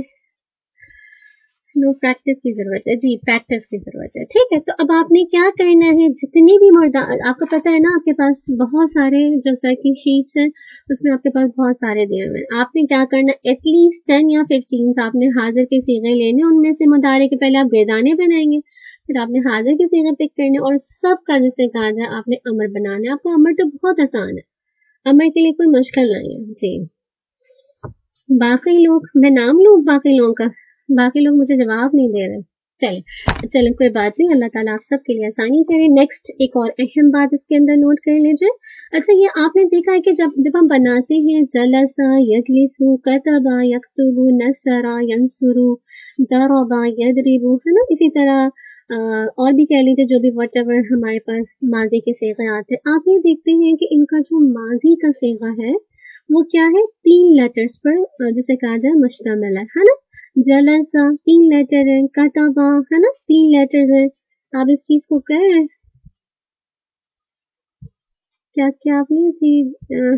नो प्रैक्टिस की जरूरत है। जी प्रैक्टिस की जरूरत है। ठीक है, तो अब आपने क्या करना है, जितनी भी आपको पता है ना, आपके पास बहुत सारे जो सर की शीट्स हैं उसमें आपके पास बहुत सारे दिए हुए हैं। आपने क्या करना, एटलीस्ट 10 या 15 आपने हाजिर के सीगे लेने, उनमें से मुदारे के पहले आप गर्दाने बनाएंगे, फिर आपने हाजिर के सीगे पिक करने, और सबका जिसे कहा जाए आपने अमर बनाना है। आपको अमर तो बहुत आसान है, अमर के लिए कोई मुश्किल नहीं है। जी बाकी लोग, मैं नाम लूं बाकी लोगों का? बाकी लोग मुझे जवाब नहीं दे रहे। चले कोई बात नहीं, अल्लाह ताला आप सबके लिए आसानी करे। नेक्स्ट एक और अहम बात इसके अंदर नोट कर लीजिए। अच्छा, ये आपने देखा है कि जब हम बनाते हैं जलसा, यजलिसु, कतबा, यक्तुबु, नसरा, यंसुरु, दरबा, यदरिबु, है ना, इसी तरह और भी कह लीजिए जो भी व्हाटएवर हमारे पास माजी के सीगे आते हैं, आप ये देखते हैं कि इनका जो माजी का सीगा है वो क्या है, 3 लेटर्स पर जिसे कहा जाए मुश्तमिल है ना। जलसा 3 लेटर है, कतबा है ना 3 लेटर्स है। आप इस चीज को कह रहे हैं क्या? क्या आपने चीज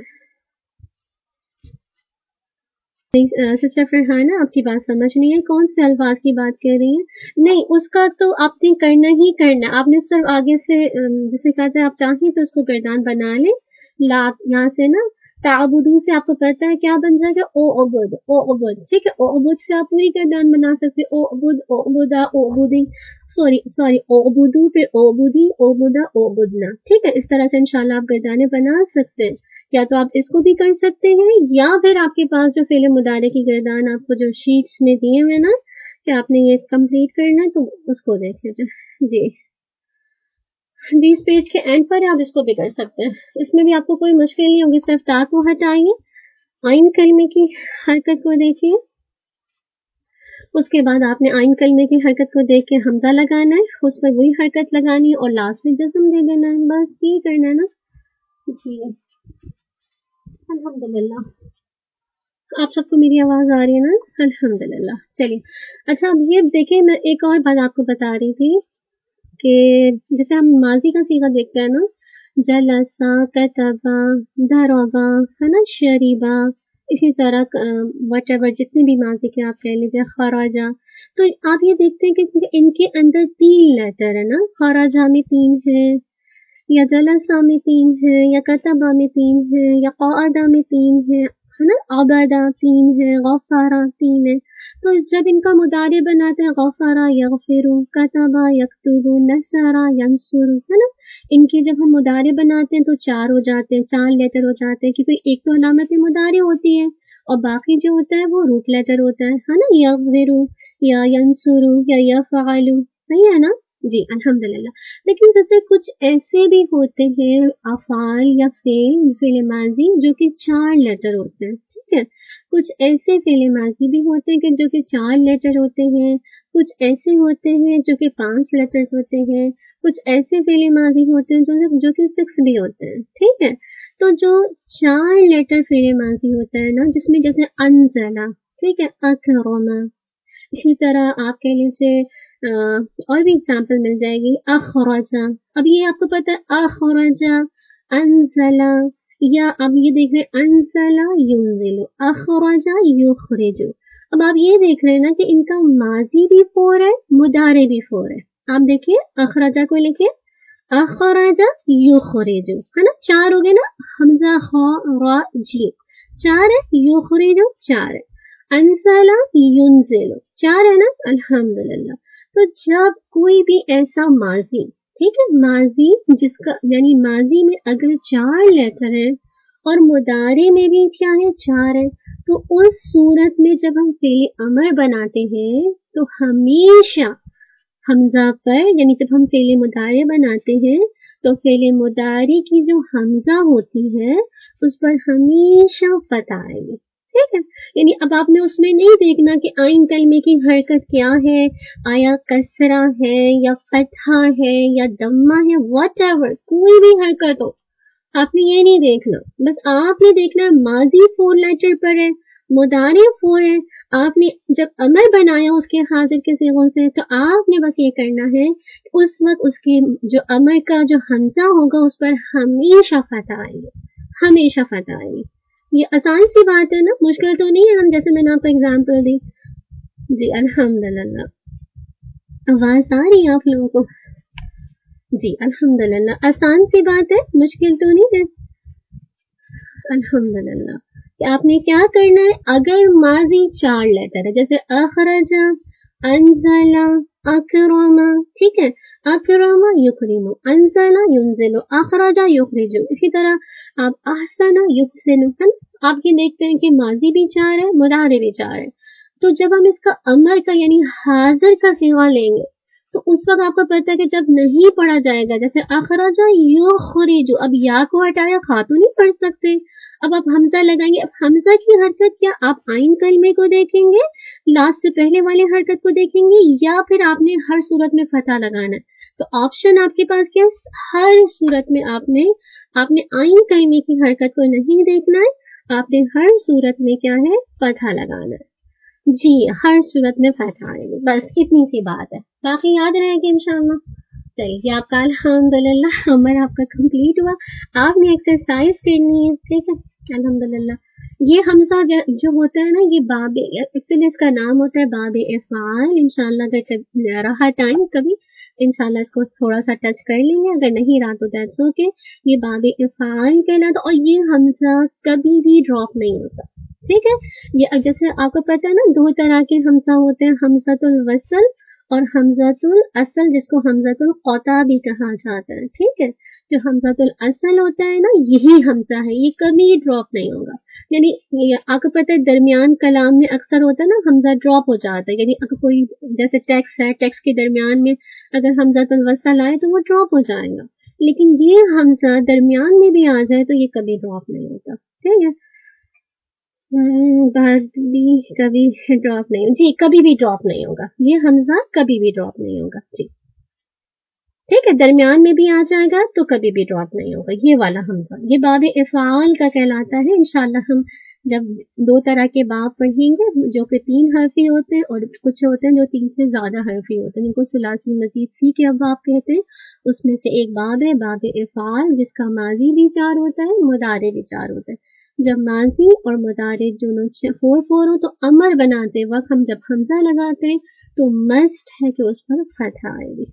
सिस्टर फरहाना, आपकी बात समझ नहीं है, कौन से अल्फाज की बात कर रही है? नहीं, उसका तो आपने करना ही करना, आपने सिर्फ आगे से जिसे कहा जाए, आप चाहें तो उसको गर्दान बना ले। यहाँ से ना ताबुदू से आपको पता है क्या बन जाएगा, ओ अबुद, ओ अबुद। ठीक है, ओ अबुद से आप पूरी गर्दान बना सकते हो, ओ अबुद, ओ अबुदा, ओ अबुदी, सॉरी ओ अबुदू, फिर ओ अबुदी, ओ अबुदा, ओ अबुदना। ठीक है, इस तरह से इंशाल्लाह आप गर्दाने बना सकते हैं। या तो आप इसको भी कर सकते हैं, या फिर आपके पास जो फेले मुदारे की गर्दान आपको जो शीट्स में दिए हुए ना कि आपने ये कंप्लीट करना है, तो उसको देख लीजिए। जी इस पेज के एंड पर आप इसको भी कर सकते हैं, इसमें भी आपको कोई मुश्किल नहीं होगी। सिर्फ ता को हटाइए, आइन कलमे की हरकत को देखिए, उसके बाद आपने आइन कलमे की हरकत को देख के हमजा लगाना है, उस पर वही हरकत लगानी है और लास्ट में जज्म दे देना है। बस ये करना है ना। जी अल्हम्दुलिल्लाह, आप सबको मेरी आवाज आ रही है ना? अल्हम्दुलिल्लाह। चलिए, अच्छा अब ये देखिए, मैं एक और बात आपको बता रही थी कि जैसे हम माजी का सीगा देखते हैं ना, जलसा, कतबा, दरबा, है ना, शरीबा, इसी तरह वटेवर जितने भी माजी के आप कह लीजिए, खराजा, तो आप ये देखते हैं कि इनके अंदर 3 लेटर है ना। खराजा में 3 है, या जलसा में 3 है, या कतबा में 3 है, या क़ाअदा में 3 है ना, अबदा 3 है, गफ़ारा 3 है। तो जब इनका मुदारे बनाते हैं, गफ़ारा यग़फ़िरु, कतबा यक्तुबु, नसरा यंसुरु, है ना, इनके जब हम मुदारे बनाते हैं तो 4 हो जाते हैं, 4 लेटर हो जाते हैं, क्योंकि एक तो अलामत मुदारे होती है और बाकी जो होता है वो रूट लेटर होता है ना। यग़फ़िरु या यंसुरु या यफ़अलु, सही है ना। جی الحمدللہ. لیکن جیسے کچھ ایسے بھی ہوتے ہیں افعال یا فعل ماضی جو کہ 4 لیٹر ہوتے ہیں. ٹھیک ہے, کچھ ایسے فعل ماضی بھی ہوتے ہیں کہ جو کہ 4 لیٹر ہوتے ہیں, کچھ ایسے ہوتے ہیں جو کہ 5 لیٹرز ہوتے ہیں, کچھ ایسے فعل ماضی ہوتے ہیں جو کہ 6 بھی ہوتے ہیں. ٹھیک ہے, تو جو 4 لیٹر فعل ماضی ہوتا ہے نا, جس میں جیسے انزلہ, ٹھیک ہے, اکرما, اسی طرح آپ کہہ لیجیے اور بھی اگزامپل مل جائے گی, اخرجا. اب یہ آپ کو پتا ہے اخرجا, انزلا, یا اب یہ دیکھ رہے انزلا ینزلو, اخرجا یخرجو. اب آپ یہ دیکھ رہے ہیں نا کہ ان کا ماضی بھی 4 ہے, مضارع بھی 4 ہے. آپ دیکھیے اخرجا کو لکھیے, اخرجا یخرجو, ہے نا, 4 ہو گئے نا, حمزہ خا را جی 4 ہے, یخرجو 4 ہے, انزلا ینزلو 4 ہے نا, الحمدللہ. تو جب کوئی بھی ایسا ماضی, ٹھیک ہے, ماضی جس کا یعنی ماضی میں اگر 4 لیٹر ہے اور مضارع میں بھی کیا ہے 4 ہے, تو اس صورت میں جب ہم فعل امر بناتے ہیں تو ہمیشہ حمزہ پر, یعنی جب ہم فعل مضارع بناتے ہیں تو فعل مضارع کی جو حمزہ ہوتی ہے اس پر ہمیشہ فتح آئے گی. ٹھیک ہے, یعنی اب آپ نے اس میں نہیں دیکھنا کہ آئین کلمے کی حرکت کیا ہے, آیا کسرہ ہے یا فتحہ ہے یا دمہ ہے, واٹ ایور, کوئی بھی حرکت ہو, آپ نے یہ نہیں دیکھنا. بس آپ نے دیکھنا ہے ماضی 4 لیٹر پر ہے, مضارع 4 ہے. آپ نے جب امر بنایا اس کے حاضر کے صیغوں سے, تو آپ نے بس یہ کرنا ہے اس وقت اس کے جو امر کا جو حمزہ ہوگا اس پر ہمیشہ فتح آئے گی, ہمیشہ فتح آئے گی. یہ آسان سی بات ہے نا, مشکل تو نہیں ہے. ہم جیسے میں نے آپ کو اگزامپل دی. جی الحمدللہ, آواز آ رہی ہے آپ لوگوں کو؟ جی الحمدللہ, آسان سی بات ہے, مشکل تو نہیں ہے. الحمدللہ. کہ آپ نے کیا کرنا ہے, اگر ماضی 4 لیٹر ہے جیسے اخرجا, انزلا, اکرما, ٹھیک ہے, اکرما یکرمو, انزلا ینزلو, اخرجا یخرجو. اسی طرح آپ احسنا یحسنو, آپ یہ دیکھتے ہیں کہ ماضی بھی 4 ہے, مضارع بھی 4 ہے. تو جب ہم اس کا امر کا یعنی حاضر کا صیغہ لیں گے تو اس وقت آپ کو پتا ہے کہ جب نہیں پڑھا جائے گا, جیسے اخرجا یخرجو, اب یا کو ہٹایا خا تو نہیں پڑھ سکتے, اب آپ حمزہ لگائیں گے. اب حمزہ کی حرکت کیا آپ آئین کلمے کو دیکھیں گے, لاسٹ سے پہلے والی حرکت کو دیکھیں گے, یا پھر آپ نے ہر صورت میں فتح لگانا ہے. تو آپشن آپ کے پاس کیا ہے, ہر صورت میں آپ نے آئین کلمے کی حرکت کو نہیں دیکھنا ہے, آپ نے ہر صورت میں کیا ہے فتح لگانا ہے. جی ہر صورت میں فتح آئے گی, بس اتنی سی بات ہے, باقی یاد رہے گی انشاءاللہ. چلیے آپ کا الحمدللہ عمر آپ کا کمپلیٹ ہوا. آپ نے ایکسرسائز کرنی ہے, ٹھیک ہے, الحمدللہ. یہ حمزہ جو ہوتا ہے نا, یہ باب, ایکچولی اس کا نام ہوتا ہے باب افعال. انشاءاللہ اگر رہا ٹائم کبھی انشاءاللہ اس کو تھوڑا سا ٹچ کر لیں گے, اگر نہیں رہا تو دیٹس اوکے. یہ باب افعال کہلاتا, اور یہ حمزہ کبھی بھی ڈراپ نہیں ہوتا. ٹھیک ہے, یہ جیسے آپ کو پتا ہے نا 2 طرح کے حمزہ ہوتے ہیں, حمزۃ الوصل اور حمزۃ الاصل, جس کو حمزۃ القطع بھی کہا جاتا ہے. ٹھیک ہے, جو حمزۃ الاصل ہوتا ہے نا, یہی حمزہ ہے, یہ کبھی ڈراپ نہیں ہوگا. یعنی آپ کو پتا ہے درمیان کلام میں اکثر ہوتا ہے نا حمزہ ڈراپ ہو جاتا ہے, یعنی اگر کوئی جیسے ٹیکسٹ ہے, ٹیکسٹ کے درمیان میں اگر حمزۃ الوصل آئے تو وہ ڈراپ ہو جائے گا, لیکن یہ حمزہ درمیان میں بھی آ جائے تو یہ کبھی ڈراپ نہیں ہوتا. ٹھیک ہے, بات بھی کبھی ڈراپ نہیں, جی کبھی بھی ڈراپ نہیں ہوگا, یہ حمزہ کبھی بھی ڈراپ نہیں ہوگا. جی ٹھیک ہے, درمیان میں بھی آ جائے گا تو کبھی بھی ڈراپ نہیں ہوگا. یہ والا حمزہ یہ باب افعال کا کہلاتا ہے. انشاءاللہ ہم جب 2 طرح کے باب پڑھیں گے, جو کہ 3 حرفی ہوتے ہیں اور کچھ ہوتے ہیں جو 3 سے زیادہ حرفی ہوتے ہیں, جن کو ثلاثی مزید سی کے ابواب کہتے ہیں. اس میں سے ایک باب ہے باب افعال, جس کا ماضی بھی 4 ہوتا ہے, مضارع بھی 4 ہوتا ہے. جب ماضی اور مضارع دونوں 4 ہو تو امر بناتے وقت ہم جب حمزہ لگاتے ہیں تو مسٹ ہے کہ اس پر فتح آئے گی.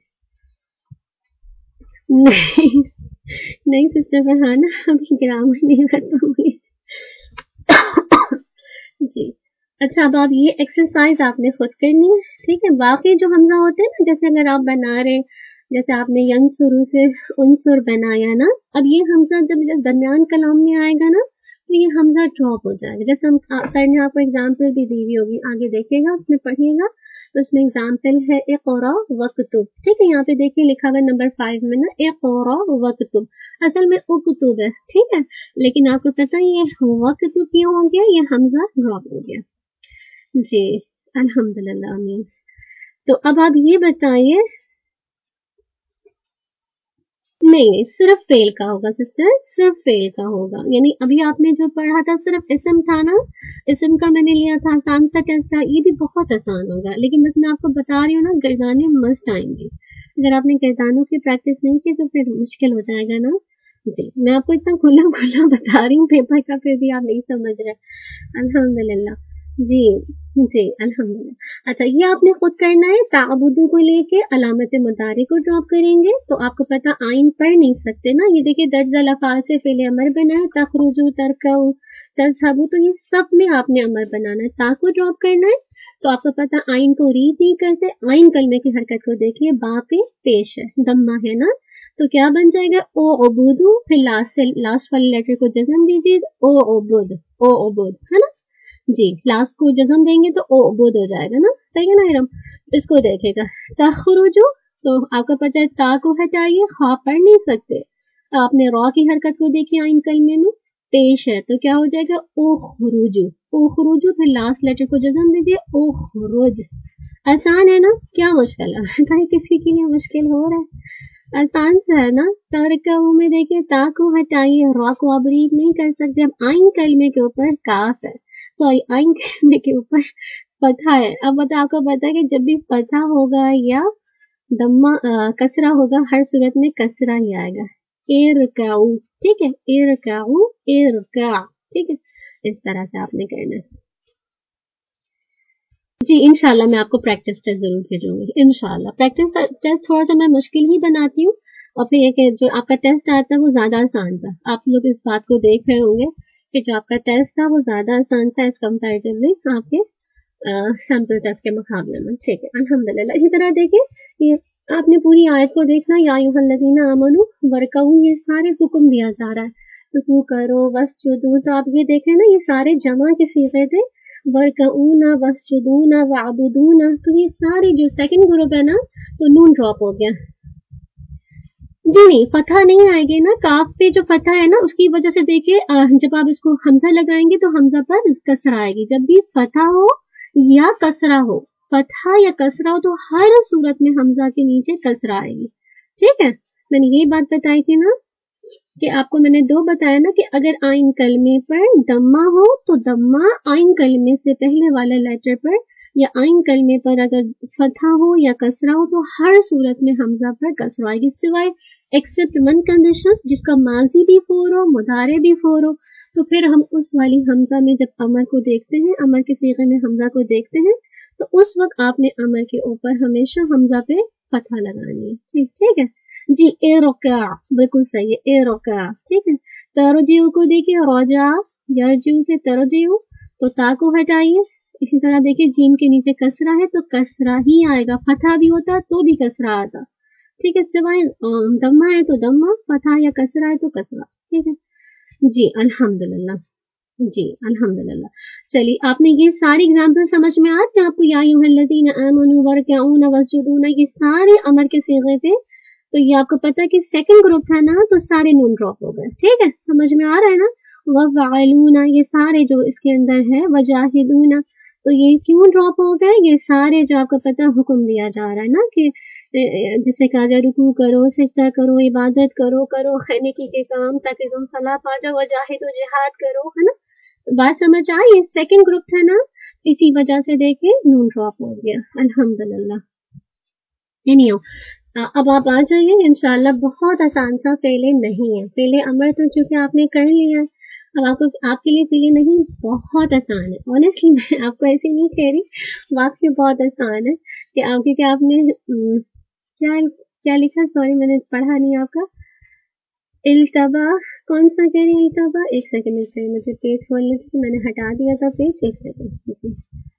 نہیں سسٹر فرحانہ, ابھی گرامر نہیں ختم ہوئی. جی اچھا, اب آپ یہ ایکسرسائز آپ نے خود کرنی ہے. ٹھیک ہے, باقی جو حمزہ ہوتے ہیں نا, جیسے اگر آپ بنا رہے, جیسے آپ نے ینصرو سے انصر بنایا نا, اب یہ حمزہ جب درمیان کلام میں آئے گا نا تو یہ حمزہ ڈراپ ہو جائے گا. جیسے ہم سر نے آپ کو ایگزامپل بھی دی ہوئی ہوگی, آگے دیکھیے گا, اس میں پڑھیے گا تو اس میں اگزامپل ہے اقرا وکتب. ٹھیک ہے, یہاں پہ دیکھیے لکھا ہوا نمبر 5 میں نا اقرا وکتب, اصل میں اکتب ہے. ٹھیک ہے, لیکن آپ کو پتا یہ وکتب کیوں ہو گیا, یہ حمزہ ڈراپ ہو گیا. جی الحمدللہ آمین. تو اب آپ یہ بتائیے, نہیں صرف فعل کا ہوگا سسٹر, صرف فعل کا ہوگا. یعنی ابھی آپ نے جو پڑھا تھا صرف اسم تھا نا, اسم کا میں نے لیا تھا, آسان سا ٹیسٹ تھا, یہ بھی بہت آسان ہوگا. لیکن بس میں آپ کو بتا رہی ہوں نا, گردانے مست آئیں گے. اگر آپ نے گردانوں کی پریکٹس نہیں کی تو پھر مشکل ہو جائے گا نا. جی میں آپ کو اتنا کھلا کھلا بتا رہی ہوں پیپر کا, پھر بھی آپ نہیں سمجھ رہے. الحمدللہ. جی جی الحمدللہ. اچھا یہ آپ نے خود کرنا ہے, تعبدو کو لے کے علامت مضارع کو ڈراپ کریں گے. تو آپ کو پتا آئین پڑھ نہیں سکتے نا, یہ دیکھیں درج الافعال سے فعل امر بنا ہے, تخرجو, ترکعو, تذهبو, تو یہ سب میں آپ نے امر بنانا ہے, تا کو ڈراپ کرنا ہے. تو آپ کو پتا آئین کو ریڈ نہیں کرتے, آئین کلمے کی حرکت کو دیکھیے, با پہ پیش ہے, دمہ ہے نا, تو کیا بن جائے گا او عبودو, پھر لاسٹ والے لیٹر کو جزم دیجیے, او عبود, او عبود ہے نا. جی لاسٹ کو جزم دیں گے تو او عبود ہو جائے گا نا, صحیح ہے نا ارم. اس کو دیکھے گا تخرجو, تو آپ کو پتا ہے تا کو ہٹائیے, خا پڑھ نہیں سکتے. آپ نے را کی حرکت کو دیکھی آئین کلمے میں, پیش ہے, تو کیا ہو جائے گا او خروجو, او خروجو, پھر لاسٹ لیٹر کو جزم دیجیے, او خروج. آسان ہے نا, کیا مشکل ہے, کسی کے لیے مشکل ہو رہا ہے, آسان سے ہے نا. ترکعو میں دیکھیے تا کو ہٹائیے, را کو آپ ریڈ نہیں کر سکتے. اب آئین کلمے کے اوپر کاف ہے, سوری آئین کلمے کے اوپر فتحہ ہے. اب بتا آپ کو پتا ہے کہ جب بھی فتحہ ہوگا یا دمہ کسرہ ہوگا, ہر صورت میں کسرہ ہی آئے گا. ارکعو, ٹھیک ہے, ارکعو, ارکع, ٹھیک ہے, اس طرح سے آپ نے کرنا ہے. جی انشاءاللہ میں آپ کو پریکٹس ٹیسٹ ضرور بھیجوں گی انشاءاللہ. پریکٹس ٹیسٹ تھوڑا سا میں مشکل ہی بناتی ہوں, اور پھر یہ کہ جو آپ کا ٹیسٹ آتا ہے وہ زیادہ آسان تھا. آپ لوگ اس بات کو دیکھ رہے ہوں گے کہ جو آپ کا ٹیسٹ تھا وہ زیادہ آسان تھا اس کمپیریٹیولی آپ کے سیمپل ٹیسٹ کے مقابلے میں. ٹھیک ہے الحمدللہ. اسی طرح دیکھیں یہ آپ نے پوری آیت کو دیکھنا, یا ایھا الذین آمنوا ورکعوا, یہ سارے حکم دیا جا رہا ہے, رکوع کرو, واسجدوا. تو آپ یہ دیکھیں نا, یہ سارے جمع کے صیغے تھے, ورکعون, واسجدون, وعبدون. تو یہ سارے جو سیکنڈ گروپ ہے نا, تو نون ڈراپ ہو گیا. جی نہیں فتح نہیں آئے گی نا, کاف پہ جو فتح ہے نا اس کی وجہ سے دیکھیں جب آپ اس کو حمزہ لگائیں گے تو حمزہ پر کسرہ آئے گی. جب بھی فتح ہو یا کسرہ ہو, فتح یا کسرہ ہو, تو ہر صورت میں حمزہ کے نیچے کسرہ آئے گی. ٹھیک ہے, میں نے یہی بات بتائی تھی نا کہ آپ کو میں نے دو بتایا نا کہ اگر آئین کلمے پر دمہ ہو تو دمہ آئین کلمے سے پہلے والے لیٹر پر, یا آئین کلمے پر اگر فتح ہو یا کسرہ ہو تو ہر صورت میں حمزہ پر کسرہ آئے گی, سوائے ایکسپٹ ون کنڈیشن جس کا ماضی بھی فور ہو, مضارع بھی فور ہو. تو پھر ہم اس والی حمزہ میں جب امر کو دیکھتے ہیں, امر کے صیغے میں حمزہ کو دیکھتے ہیں, تو اس وقت آپ نے امر کے اوپر ہمیشہ حمزہ پہ فتح لگانی ہے. ٹھیک ہے جی. ارکع, بالکل صحیح ہے, ارکع, ٹھیک ہے. ترجیع کو دیکھیے, رجع, یرجع سے ترجیع, تو تا کو ہٹائیے. اسی طرح دیکھیے جیم کے نیچے کسرہ ہے تو کسرہ ہی آئے گا, فتح بھی ہوتا تو بھی کسرہ آتا. ٹھیک ہے, سوائے دمہ ہے تو دمہ, فتح یا کسرہ ہے تو کسرہ. ٹھیک ہے جی الحمدللہ. جی الحمدللہ. چلیے آپ نے یہ ساری اگزامپل سمجھ میں آتے ہیں آپ کو, یا ایھا الذین آمنوا ورکعون واسجدون, یہ سارے امر کے صیغے تھے. تو یہ آپ کو پتا ہے کہ سیکنڈ گروپ تھا نا, تو سارے نون ڈراپ ہو گئے. ٹھیک ہے, سمجھ میں آ رہا ہے نا. وفعلون, یہ سارے جو اس کے اندر ہے, وجاہدون, تو یہ کیوں ڈراپ ہو گئے, یہ سارے جو آپ کو پتا حکم دیا جا رہا ہے نا کہ جسے کہا جائے رکوع کرو, سجدہ کرو, عبادت کرو, نیکی کے کام تاکہ تم فلاح پا جاؤ, وجاہد و جہاد کرو, ہے نا. بات سمجھ آئی, یہ سیکنڈ گروپ تھا نا, اسی وجہ سے دیکھیں نون ڈراپ ہو گیا. الحمدللہ. اب آپ آ جائیے انشاءاللہ. بہت آسان سا فعل نہیں ہے, فعل امر تو چونکہ آپ نے کر لیا ہے, اب آپ کے لیے فعل نہیں بہت آسان ہے. آنیسٹلی میں آپ کو ایسے نہیں کہہ رہی, واقعی بہت آسان ہے کہ آپ, کیونکہ آپ نے کیا لکھا, سوری میں نے پڑھا نہیں آپ کا. التبا, کون سا کہہ رہی التبا, ایک سیکنڈ سے مجھے پیج کھولنے سے, میں نے ہٹا دیا تھا پیج, ایک سیکنڈ. جی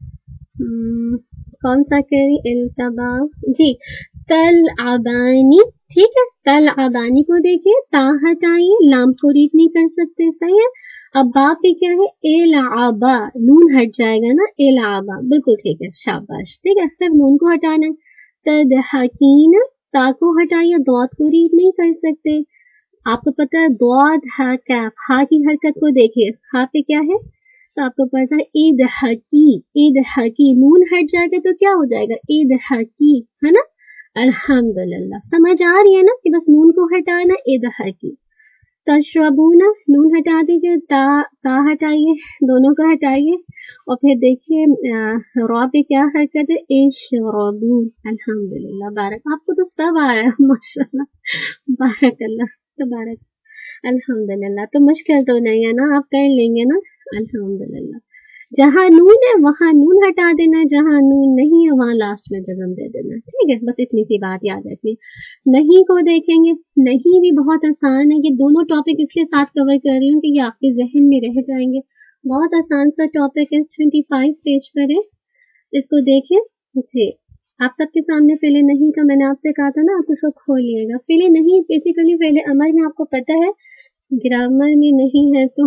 کون سا کہہ رہی التبا, جی تلعبانی. ٹھیک ہے, تلعبانی کو دیکھیے, تا ہٹائیے, لام کو ریڈ نہیں کر سکتے, صحیح ہے. अब बा पे क्या है, एलाबा, नून हट जाएगा ना, एलाबा, बिल्कुल ठीक है, शाबाश, ठीक है, सिर्फ नून को हटाना है। तदहकीन, ता को हटाइए, दौद को रीड नहीं कर सकते। आपको पता है दौद हा कैफ, हा की हरकत को देखिए, हा पे क्या है, तो आपको पता है ईद हकी, ईद हकी, नून हट जाएगा तो क्या हो जाएगा, ईद हकी, है ना। अल्हम्दुलिल्लाह, समझ आ रही है ना कि बस नून को हटाना, ईद हकी। तशरबूना, नून हटा दीजिए, ता हटाइए, दोनों को हटाइए, और फिर देखिए रॉ पे क्या हरकत है, इशरबू, अल्हम्दुलिल्लाह, बारक, आपको तो सब आ रहा है माशाल्लाह, बारक अल्लाह, तबारक, अल्हम्दुलिल्लाह। तो मुश्किल तो नहीं है ना, आप कर लेंगे ना, अल्हम्दुलिल्लाह। जहां नून है वहां नून हटा देना, जहां नून नहीं है वहां लास्ट में जज़म दे देना, ठीक है, बस इतनी सी बात याद रखनी। नहीं को देखेंगे, नहीं भी बहुत आसान है, ये दोनों टॉपिक इसलिए साथ कवर कर रही हूँ कि ये आपके जहन में रह जाएंगे। बहुत आसान सा टॉपिक है, 25 पेज पर है, इसको देखें जी। आप सबके सामने पहले नहीं का मैंने आपसे कहा था ना, आप उसको खोलिएगा। पहले नहीं बेसिकली पहले अमर में आपको पता है, ग्रामर में नहीं है तो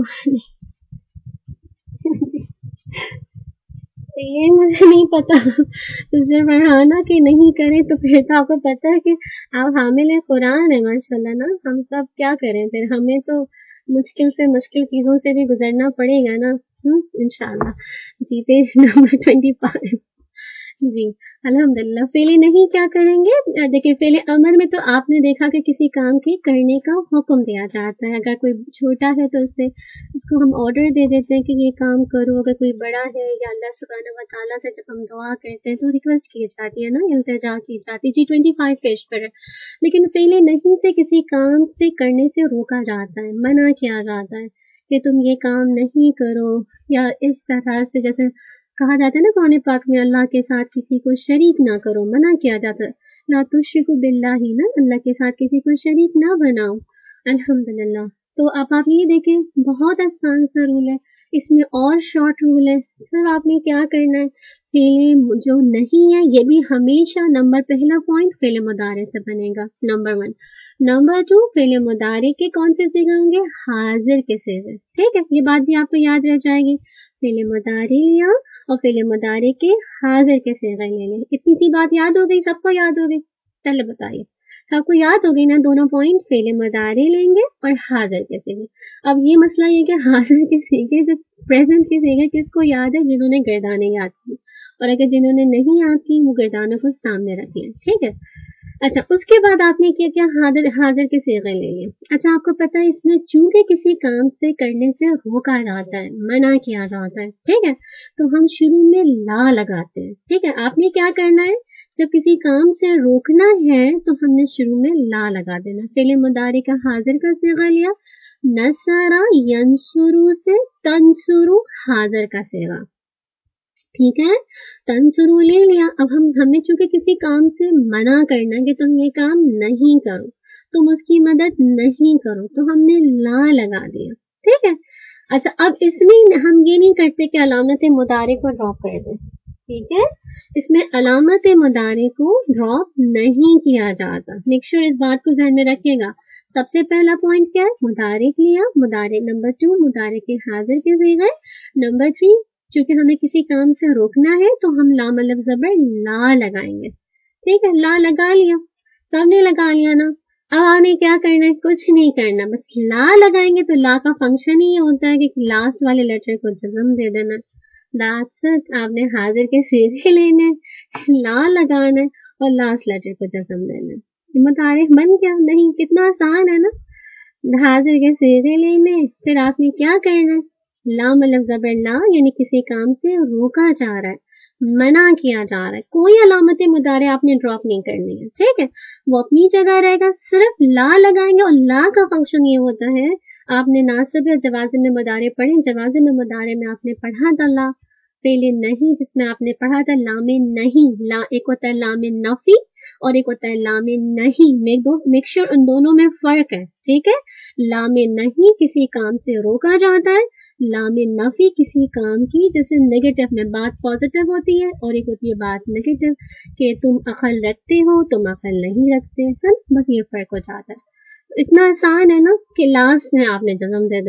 ये मुझे नहीं पता तो जब बढ़ाना कि नहीं करें तो फिर तो आपको पता है कि आप हामिल कुरान है माशाल्लाह ना, हम सब क्या करें फिर, हमें तो मुश्किल से मुश्किल चीजों से भी गुजरना पड़ेगा ना। इंशाल्लाह जी। पेज नंबर 25 जी, अल्हम्दुलिल्लाह। पहले नहीं क्या करेंगे, देखिए पहले अमर में तो आपने देखा कि किसी काम के करने का हुक्म दिया जाता है। अगर कोई छोटा है तो उसको हम ऑर्डर दे देते हैं कि ये काम करो। अगर कोई बड़ा है या अल्लाह सुब्हानहू व तआला से जब हम दुआ करते हैं तो रिक्वेस्ट की जाती है ना, इल्तिजा की जाती है। जी 25 पेज पर है। लेकिन पहले नहीं से किसी काम से करने से रोका जाता है, मना किया जाता है कि तुम ये काम नहीं करो, या इस तरह से जैसे कहा जाता है ना कुरान पाक में, अल्लाह के साथ किसी को शरीक ना करो, मना किया जाता है। ला तुश्रिकु बिल्लाही ना, अल्लाह के साथ किसी को शरीक ना बनाओ। अल्हम्दुलिल्लाह। तो अब आप ये देखें, बहुत आसान सा रूल है, इसमें और शॉर्ट रूल है। सर आपने क्या करना है, फेले जो नहीं है ये भी हमेशा नंबर, पहला पॉइंट फेले मुदारे से बनेगा, नंबर 1। नंबर 2, फेले मुदारे के कौन से सीगे होंगे, हाजिर के सीगे, ठीक है, ये बात भी आपको याद रह जाएगी। फेले मुदारे लिया और फेले मुदारे के हाजिर के सीगे ले लें। इतनी सी बात याद हो गई, सबको याद हो गई, चलो बताइए, सबको याद हो गई ना, दोनों पॉइंट फेले मुदारे लेंगे और हाजिर के सीगे। अब ये मसला ये कि हाजिर के सीगे जो प्रेजेंट के सीगे किसको याद है, जिन्होंने गर्दाने याद की, और अगर जिन्होंने नहीं याद की वो गर्दानों को सामने रख लें, ठीक है। अच्छा, उसके बाद आपने क्या क्या, हाजिर के सीगे ले लिए। अच्छा, आपको पता है इसमें चूंकि किसी काम से करने से रोका जाता है, मना किया जाता है, ठीक है, तो हम शुरू में ला लगाते हैं, ठीक है। आपने क्या करना है, जब किसी काम से रोकना है तो हमने शुरू में ला लगा देना। फेले मुदारे का हाजिर का सीगा लिया, नसरा यंसुरु से तंसुरु हाजिर का सीगा, ठीक है, तंसुरु ले लिया। अब हमने चूंकि किसी काम से मना करना कि तुम ये काम नहीं करो, तुम उसकी मदद नहीं करो, तो हमने ला लगा दिया, ठीक है। अच्छा, अब इसमें हम ये नहीं करते कि अलामत मुदारे को ड्रॉप कर दें, ठीक है, इसमें अलामत मुदारे को ड्रॉप नहीं किया जाता। मेक श्योर इस बात को ध्यान में रखिएगा। सबसे पहला पॉइंट क्या है, मुदारिक लिया, मुदारिक नंबर 2, मुदारिक के हाजिर के सीगे, नंबर 3, चूंकि हमें किसी काम से रोकना है तो हम ला मतलब जबर ला लगाएंगे, ठीक है, ला लगा लिया, सबने लगा लिया ना। अब आपने क्या करना है, कुछ नहीं करना, बस ला लगाएंगे। तो ला का फंक्शन ही ये होता है कि लास्ट वाले लेटर को जज़म दे देना, दैट्स इट। आपने हाजिर के सीधे लेने, ला लगाना है और लास्ट लेटर को जज़म देना है। मुतारिफ बन गया, नहीं, कितना आसान है ना। हाजिर के सीधे लेने, फिर आपने क्या करना है, ला मतलब जबर ला, यानी किसी काम से रोका जा रहा है, मना किया जा रहा है, कोई अलामत मुदारे आपने ड्रॉप नहीं करनी है, ठीक है, वो अपनी जगह रहेगा, सिर्फ ला लगाएंगे। और ला का फंक्शन ये होता है, आपने नासिब या जवाज़िम में मुदारे पढ़े, जवाज़िम में मुदारे में आपने पढ़ा था ला, पहले नहीं जिसमें आपने पढ़ा था लामे नहीं, ला एक होता है लामे नफी और एक होता है लामे नहीं, मेक श्योर उन दोनों में फर्क है, ठीक है। लामे नहीं किसी काम से रोका जाता है, लामे नफी किसी काम की, जैसे नेगेटिव में बात पॉजिटिव होती है और एक होती है बात नेगेटिव, कि तुम अकल रखते हो, तुम अकल नहीं रखते हैं, बस ये फर्क हो जाता है। इतना आसान है ना कि लास्ट में आपने जज़म दे देना,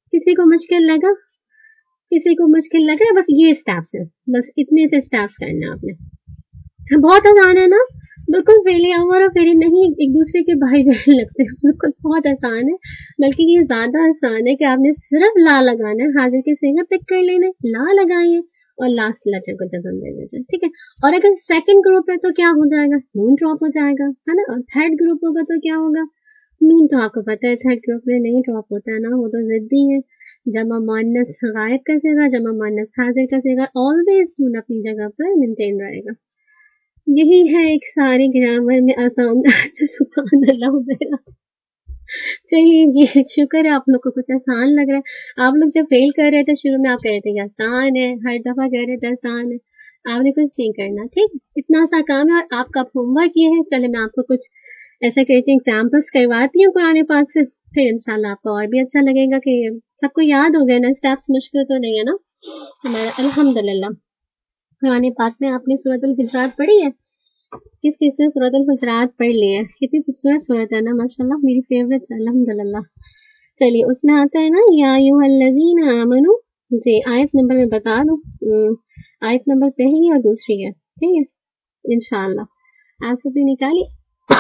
किसी को मुश्किल लगा, किसी को मुश्किल लग रहा है? बस ये स्टेप्स है, बस इतने से स्टेप्स करना है आपने। बहुत आसान है ना, बिल्कुल फेली अमर और फेली नहीं एक दूसरे के भाई बहन लगते हैं, बिल्कुल बहुत आसान है। बल्कि ये ज्यादा आसान है कि आपने सिर्फ ला लगाना है, हाजिर के सिंगर पिक कर लेना, ला लगाइए और लास्ट लेटर को जगह दे दीजिए, ठीक है। और अगर सेकंड ग्रुप है तो क्या हो जाएगा, नून ड्रॉप हो जाएगा, है ना। और थर्ड ग्रुप होगा तो क्या होगा, नून तो आपको पता है थर्ड ग्रुप में नहीं ड्रॉप होता है ना, वो तो जिद्दी है। जमा मुअन्नस गायब का सिगा, जमा मुअन्नस हाजिर का सिगा, ऑलवेज नून अपनी जगह पर मेंटेन रहेगा। यही है एक सारी ग्रामर में आसान सुभान अल्लाह मेरा। चलिए ये शुक्र है आप लोग को कुछ आसान लग रहा है। आप लोग जब फेल कर रहे थे शुरू में आप कह रहे थे कि आसान है, हर दफा कह रहे थे आसान है। आपने कुछ नहीं करना, ठीक, इतना सा काम है। और आपका होमवर्क ये है, चले मैं आपको कुछ ऐसा कहती हूँ एग्जाम्पल्स करवाती हूँ कुरान पाक से, फिर इंशाल्लाह आपको और भी अच्छा लगेगा कि सबको याद हो गया ना, स्टेप्स मुश्किल तो नहीं है ना हमारा, अल्हम्दुलिल्लाह। कुरान पाक में आपने सूरतुल हुजरात पढ़ी है? किस किसने सूरतुल हुजरात पढ़ ली है? कितनी खूबसूरत सूरत है ना, माशाल्लाह, मेरी फेवरेट है, अल्हम्दुलिल्लाह। चलिए उसमें आता है ना या अय्युहल्लज़ीना आमनू, जी आयत नंबर में बता दूं, आयत नंबर पहली और दूसरी है, ठीक है, इंशाल्लाह आप सभी निकालिए।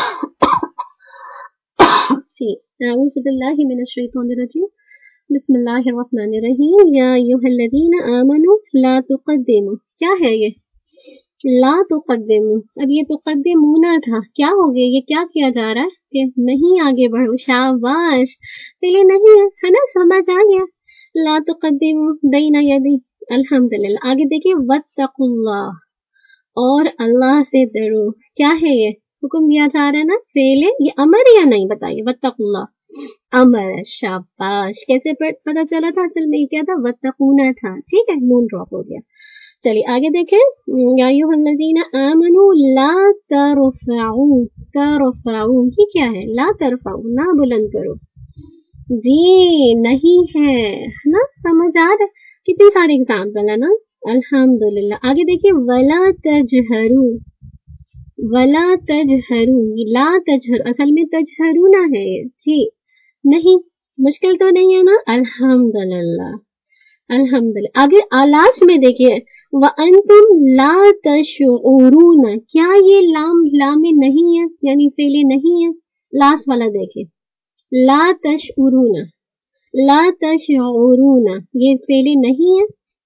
जी अऊज़ु बिल्लाहि मिनश शैतानिर रजीम, बिस्मिल्लाहिर्रहमानिर्रहीम, या अय्युहल्लज़ीना आमनू ला तुक़द्दिमू, क्या है ये, ला तुक़द्दिमू। अब ये तुक़द्दिमूना था, क्या हो गया, ये क्या किया जा रहा है कि नहीं आगे बढ़ो, शाबाश, पहले नहीं है ना, समझ आ गया। ला तुक़द्दिमू बैना यदी, अल्हम्दुलिल्लाह। आगे देखिए, वत्तकुल्लाह, और अल्लाह से डरो। क्या है ये, हुक्म दिया जा रहा है ना, फेले, ये अमर या नहीं बताइए, वत्तकुल्लाह अमर है, शाबाश। कैसे पता चला था, असल में क्या था, वत्तकूना था, ठीक है, नून ड्रॉप हो गया। चलिए आगे देखें, या अय्युहल्लज़ीना आमनू ला तरफ़अू, तरफ़अू ये क्या है, ला तरफ़अू ना बुलंद करो, जी नहीं है ना, समझ आ रहा है। कितनी सारे एग्जाम्पल है ना, अल्हम्दुलिल्लाह। आगे देखिए, वला तजहरू, वला तजहरू, ला तजहर, असल में तजहरू ना है ये, जी नहीं, मुश्किल तो नहीं है ना, अल्हम्दुलिल्लाह, अल्हम्दुलिल्लाह। आगे लास्ट में देखिए, व अंतुम ला तशऊरून, क्या ये लाम लाम में नहीं है, यानी फेले नहीं है। लास्ट वाला देखिए, ला तशऊरून, ला तशऊरून, ये फेले नहीं है।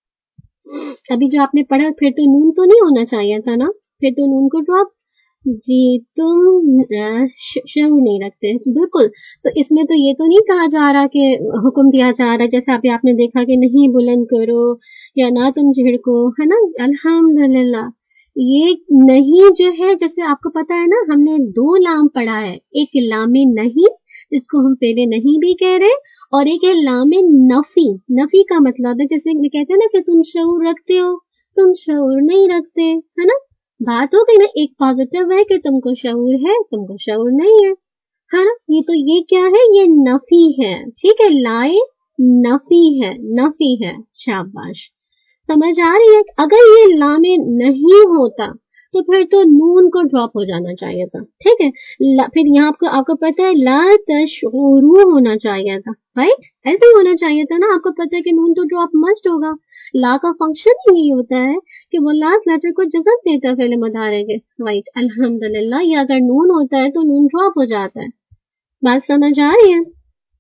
अभी जो आपने पढ़ा, फिर तो नून तो नहीं होना चाहिए था ना, फिर तो नून को ड्रॉप, जी तुम शऊर नहीं रखते, बिल्कुल। तो इसमें तो ये तो नहीं कहा जा रहा कि हुक्म दिया जा रहा है, जैसे अभी आपने देखा कि नहीं बुलंद करो या ना तुम झिड़को, है ना, अल्हम्दुलिल्लाह। ये नहीं जो है, जैसे आपको पता है ना, हमने दो लाम पढ़ा है, एक लामे नहीं जिसको हम पहले नहीं भी कह रहे, और एक है लामे नफी। नफी का मतलब है, जैसे कहते हैं ना कि तुम शऊर रखते हो, तुम शऊर नहीं रखते, है ना, बात हो गई ना। एक पॉजिटिव है कि तुमको शऊर है, तुमको शऊर नहीं है ना। ये तो ये क्या है, ये नफी है, ठीक है, लाए नफी है, नफी है, शाबाश, समझ आ रही है। अगर ये लामे नहीं होता तो फिर तो नून को ड्रॉप हो जाना चाहिए था, ठीक है। फिर यहाँ आपको पता है ला तशऊरू होना चाहिए था, राइट, ऐसे ही होना चाहिए था ना। आपको पता है कि नून तो ड्रॉप मस्ट होगा, ला का फंक्शन यही होता है कि वो लास्ट लेटर को जज़म देता है फेले मुदारे के, राइट, अल्हम्दुलिल्लाह। ये अगर नून होता है तो नून ड्रॉप हो जाता है, बात समझ आ रही है,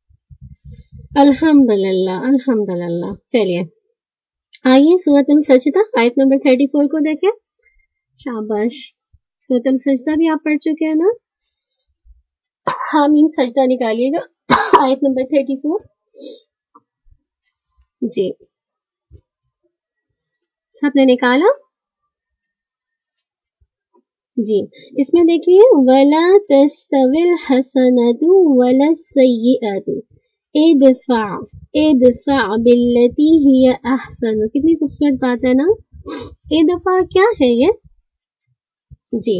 अल्हम्दुलिल्लाह, अल्हम्दुलिल्लाह। चलिए आइए सूरतुल सजदा आयत नंबर 34 को देखें, शाबाश। सूरतुल सजदा भी आप पढ़ चुके हैं ना, हामीम सजदा निकालिएगा, आयत नंबर 34, जी सबने निकाला, जी। इसमें देखिए, वला तस्तविल हसनतु वला सय्यिअतु इदफा, इदफा बिल्लती हिय अहसन, कितनी खूबसूरत बात है ना। इदफा क्या है ये, जी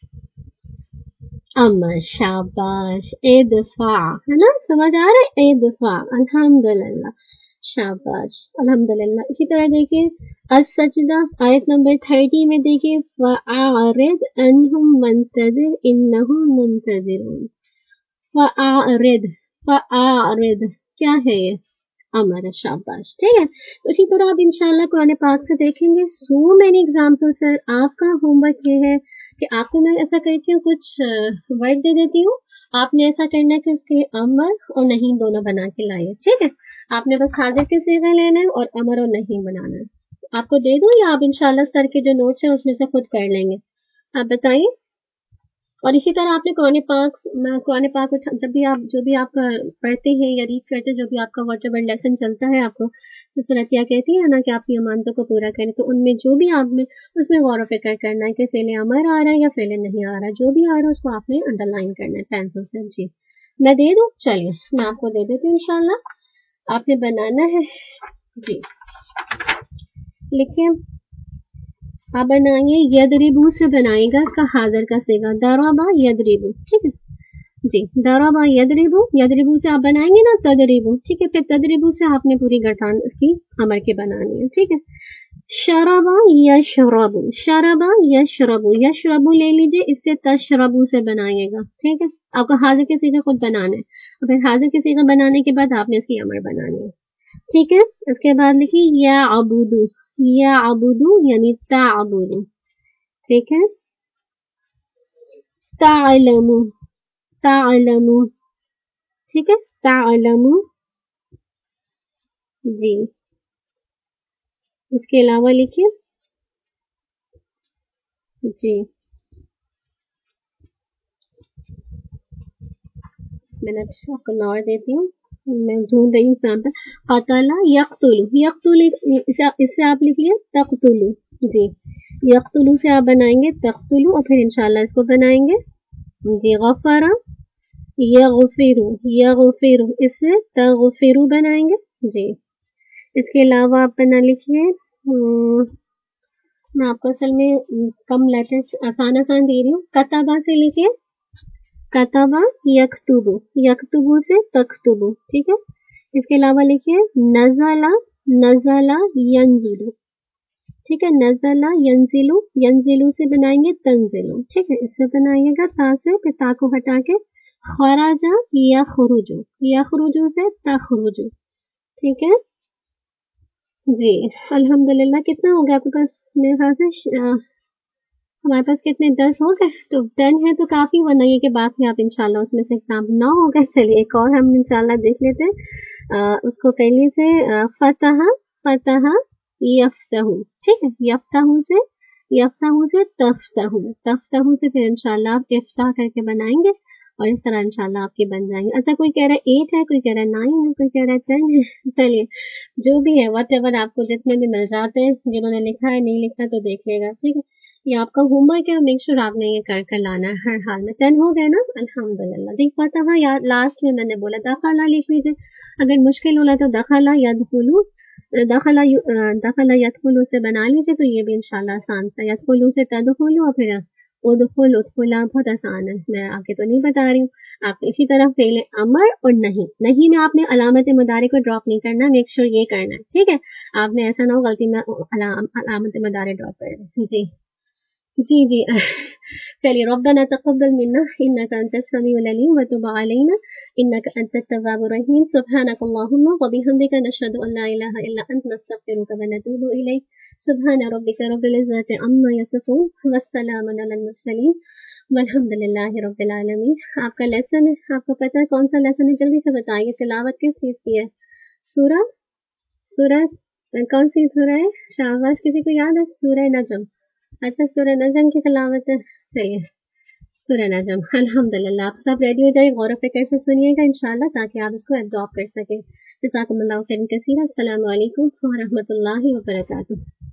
अमर, शाबाश, इदफा, है ना, समझ आ रहा है, इदफा, अल्हम्दुलिल्लाह, शाबाश, अल्हम्दुलिल्लाह। इसी तरह देखिए अस-सजदा आयत नंबर 30 में देखिए, फ़अरिद अन्हुम मुंतज़िर इन्नहुम मुंतज़िरून, फ़अरिद, फ़अरिद क्या है ये, अमर, शाबाश, ठीक है। उसी तरह आप इंशाल्लाह कुरान पाक से देखेंगे सो मेनी एग्जाम्पल्स है। आपका होमवर्क ये है कि आपको मैं ऐसा करती हूँ, कुछ वर्ड दे देती हूँ, आपने ऐसा करना है कि उसके अमर और नहीं दोनों बना के लाइए, ठीक है। आपने बस हाजिर के सीगा लेना है और अमर और नहीं बनाना है। आपको दे दूं या आप इंशाल्लाह सर के जो नोट्स है उसमें से खुद कर लेंगे, आप बताइए। और इसी तरह आपने कुरान पाक जब भी आप जो भी आप पढ़ते हैं या रीड करते हैं, जो भी आपका व्हाटएवर लेसन चलता है, आपको जैसे रतिया कहती है ना कि आपकी अमानतों को पूरा करें, तो उनमें जो भी आप में उसमें गौर व फिक्र करना है कि फेले अमर आ रहा है या फेले नहीं आ रहा है, जो भी आ रहा है उसको आपने अंडरलाइन करना है पेंसिल से। जी मैं दे दूं, चलिए मैं आपको दे देती हूँ इंशाल्लाह। आपने बनाना है जी, लिखिए आप बनाएंगे यदरिबू से बनाएगा इसका हाजिर का सीगा, दरबा यदरिबू, ठीक है जी। दरबा यदरिबू, यदरिबू से आप बनाएंगे ना तदरिबू, ठीक है। फिर तदरिबू से आपने पूरी गठान इसकी अमर की बनानी है, ठीक है। शरबा यशरबू, शरबा यशरबू, यशरबू ले लीजिए, इससे तशरबू से बनाइएगा, ठीक है। आपको हाजिर के सीगा खुद बनाना है और फिर हाजिर के सीगा बनाने के बाद आपने इसकी अमर बनानी है, ठीक है। इसके बाद लिखिए या अबूदू, या अबूदू यानी ताअबुदू, ठीक है। ताअलमू, ताअलमू, ठीक है, ताअलमू जी। इसके अलावा लिखिए जी, मैंने आपको और देती हूँ, मैं ढूंढ रही हूँ एग्जाम्पल। कतला यक्तुलू, यक्तुलू इससे आप लिखिए तक्तुलू जी। यक्तुलू से आप बनाएंगे तक्तुलू और फिर इंशाल्लाह इसको बनाएंगे जी। गफरा यगफिरू, यगफिरू इससे तगफिरू बनाएंगे जी। इसके अलावा आप बना लिखिए, मैं आपको असल में कम लेटर्स आसान आसान दे रही हूँ। कतबा से लिखिए कतबा यकतुबु, यकतुबु से तकतुबु, ठीक है। इसके अलावा लिखिए नज़ला, नज़ला यंजिलु, ठीक है। नज़ला यंजिलु, यंजिलु से बनाएंगे तंजिलु, ठीक है। इससे बनाइएगा ता से, फिर ता को हटा के खराजा यखरुजु, यखरुजु से तखरुजु, ठीक है जी। अल्हम्दुलिल्लाह कितना हो गया आपके पास, मेरे ख्याल से हमारे पास कितने 10 हो गए, तो 10 है तो काफी, वरना ये कि बाकी आप इंशाल्लाह उसमें से एग्जाम 9 हो गए। चलिए एक और हम इंशाल्लाह देख लेते हैं, उसको कर लीजिए फतहा, फतहा यफ्तहू, ठीक है। यफ्तहू से तफ्तहू, तफ्तहू से फिर इंशाल्लाह आप इफ्ताह करके बनाएंगे और इस तरह इंशाल्लाह आपके बन जाएंगे। अच्छा कोई कह रहा है 8 है, कोई कह रहा है 9 है, कोई कह रहा है 10 है। चलिए जो भी है व्हाटएवर आपको जितने भी मिल जाते हैं, जिन्होंने लिखा है नहीं लिखा तो देख लेगा, ठीक है। ये आपका होमवर्क है, मेक श्योर आपने ये कर कर लाना है हर हाल में। 10 हो गए ना, अल्हम्दुलिल्लाह जी। फतहा यार लास्ट में मैंने बोला दखला लिख लीजिए, अगर मुश्किल होला तो दखला यदखुलू, दखला दखला यदखुलू से बना लीजिए, तो ये भी इंशाल्लाह आसान सा। यदखुलू से तदखुलू और फिर उदखुल उदखुला, बहुत आसान है, मैं आगे तो नहीं बता रही हूँ। आप इसी तरह फेले अमर और नहीं, नहीं में आपने अलामत मुदारे को ड्रॉप नहीं करना, मेक श्योर ये करना है, ठीक है। आपने ऐसा ना हो गलती में अलामत मुदारे ड्रॉप कर दें जी जी जी। चलिए रब्बना तक़ब्बल मिन्ना इन्नका अंतस समीउल अलीम व तुब अलैना इन्नका अंतत तव्वाबुर रहीम। सुब्हानकल्लाहुम्मा व बिहम्दिका नशहदु अन ला इलाहा इल्ला अंता नस्तगफिरुका व नतूबु इलैक। सुब्हान रब्बिका रब्बिल इज्जति अम्मा यसिफून व सलामुन अलल मुरसलीन वल्हम्दुलिल्लाहि रब्बिल आलमीन। आपका लेसन है, आपको पता है कौन सा लेसन है, जल्दी से बताइए। तिलावत किस चीज की है? सूरह, सूरह कौन सी सूरह है? शाबाश, किसी को याद है? सूरह नजम। अच्छा सूरह नजम की तिलावत है, चलिए सूरह नजम। अल्हम्दुलिल्लाह आप सब रेडी हो जाइए, गौर फिक्र से सुनिएगा इंशाल्लाह, ताकि आप इसको एब्जॉर्ब कर सकें। जज़ाकुमुल्लाहु खैरन कसीरा। अस्सलामु अलैकुम व रहमतुल्लाहि व बरकातुहू।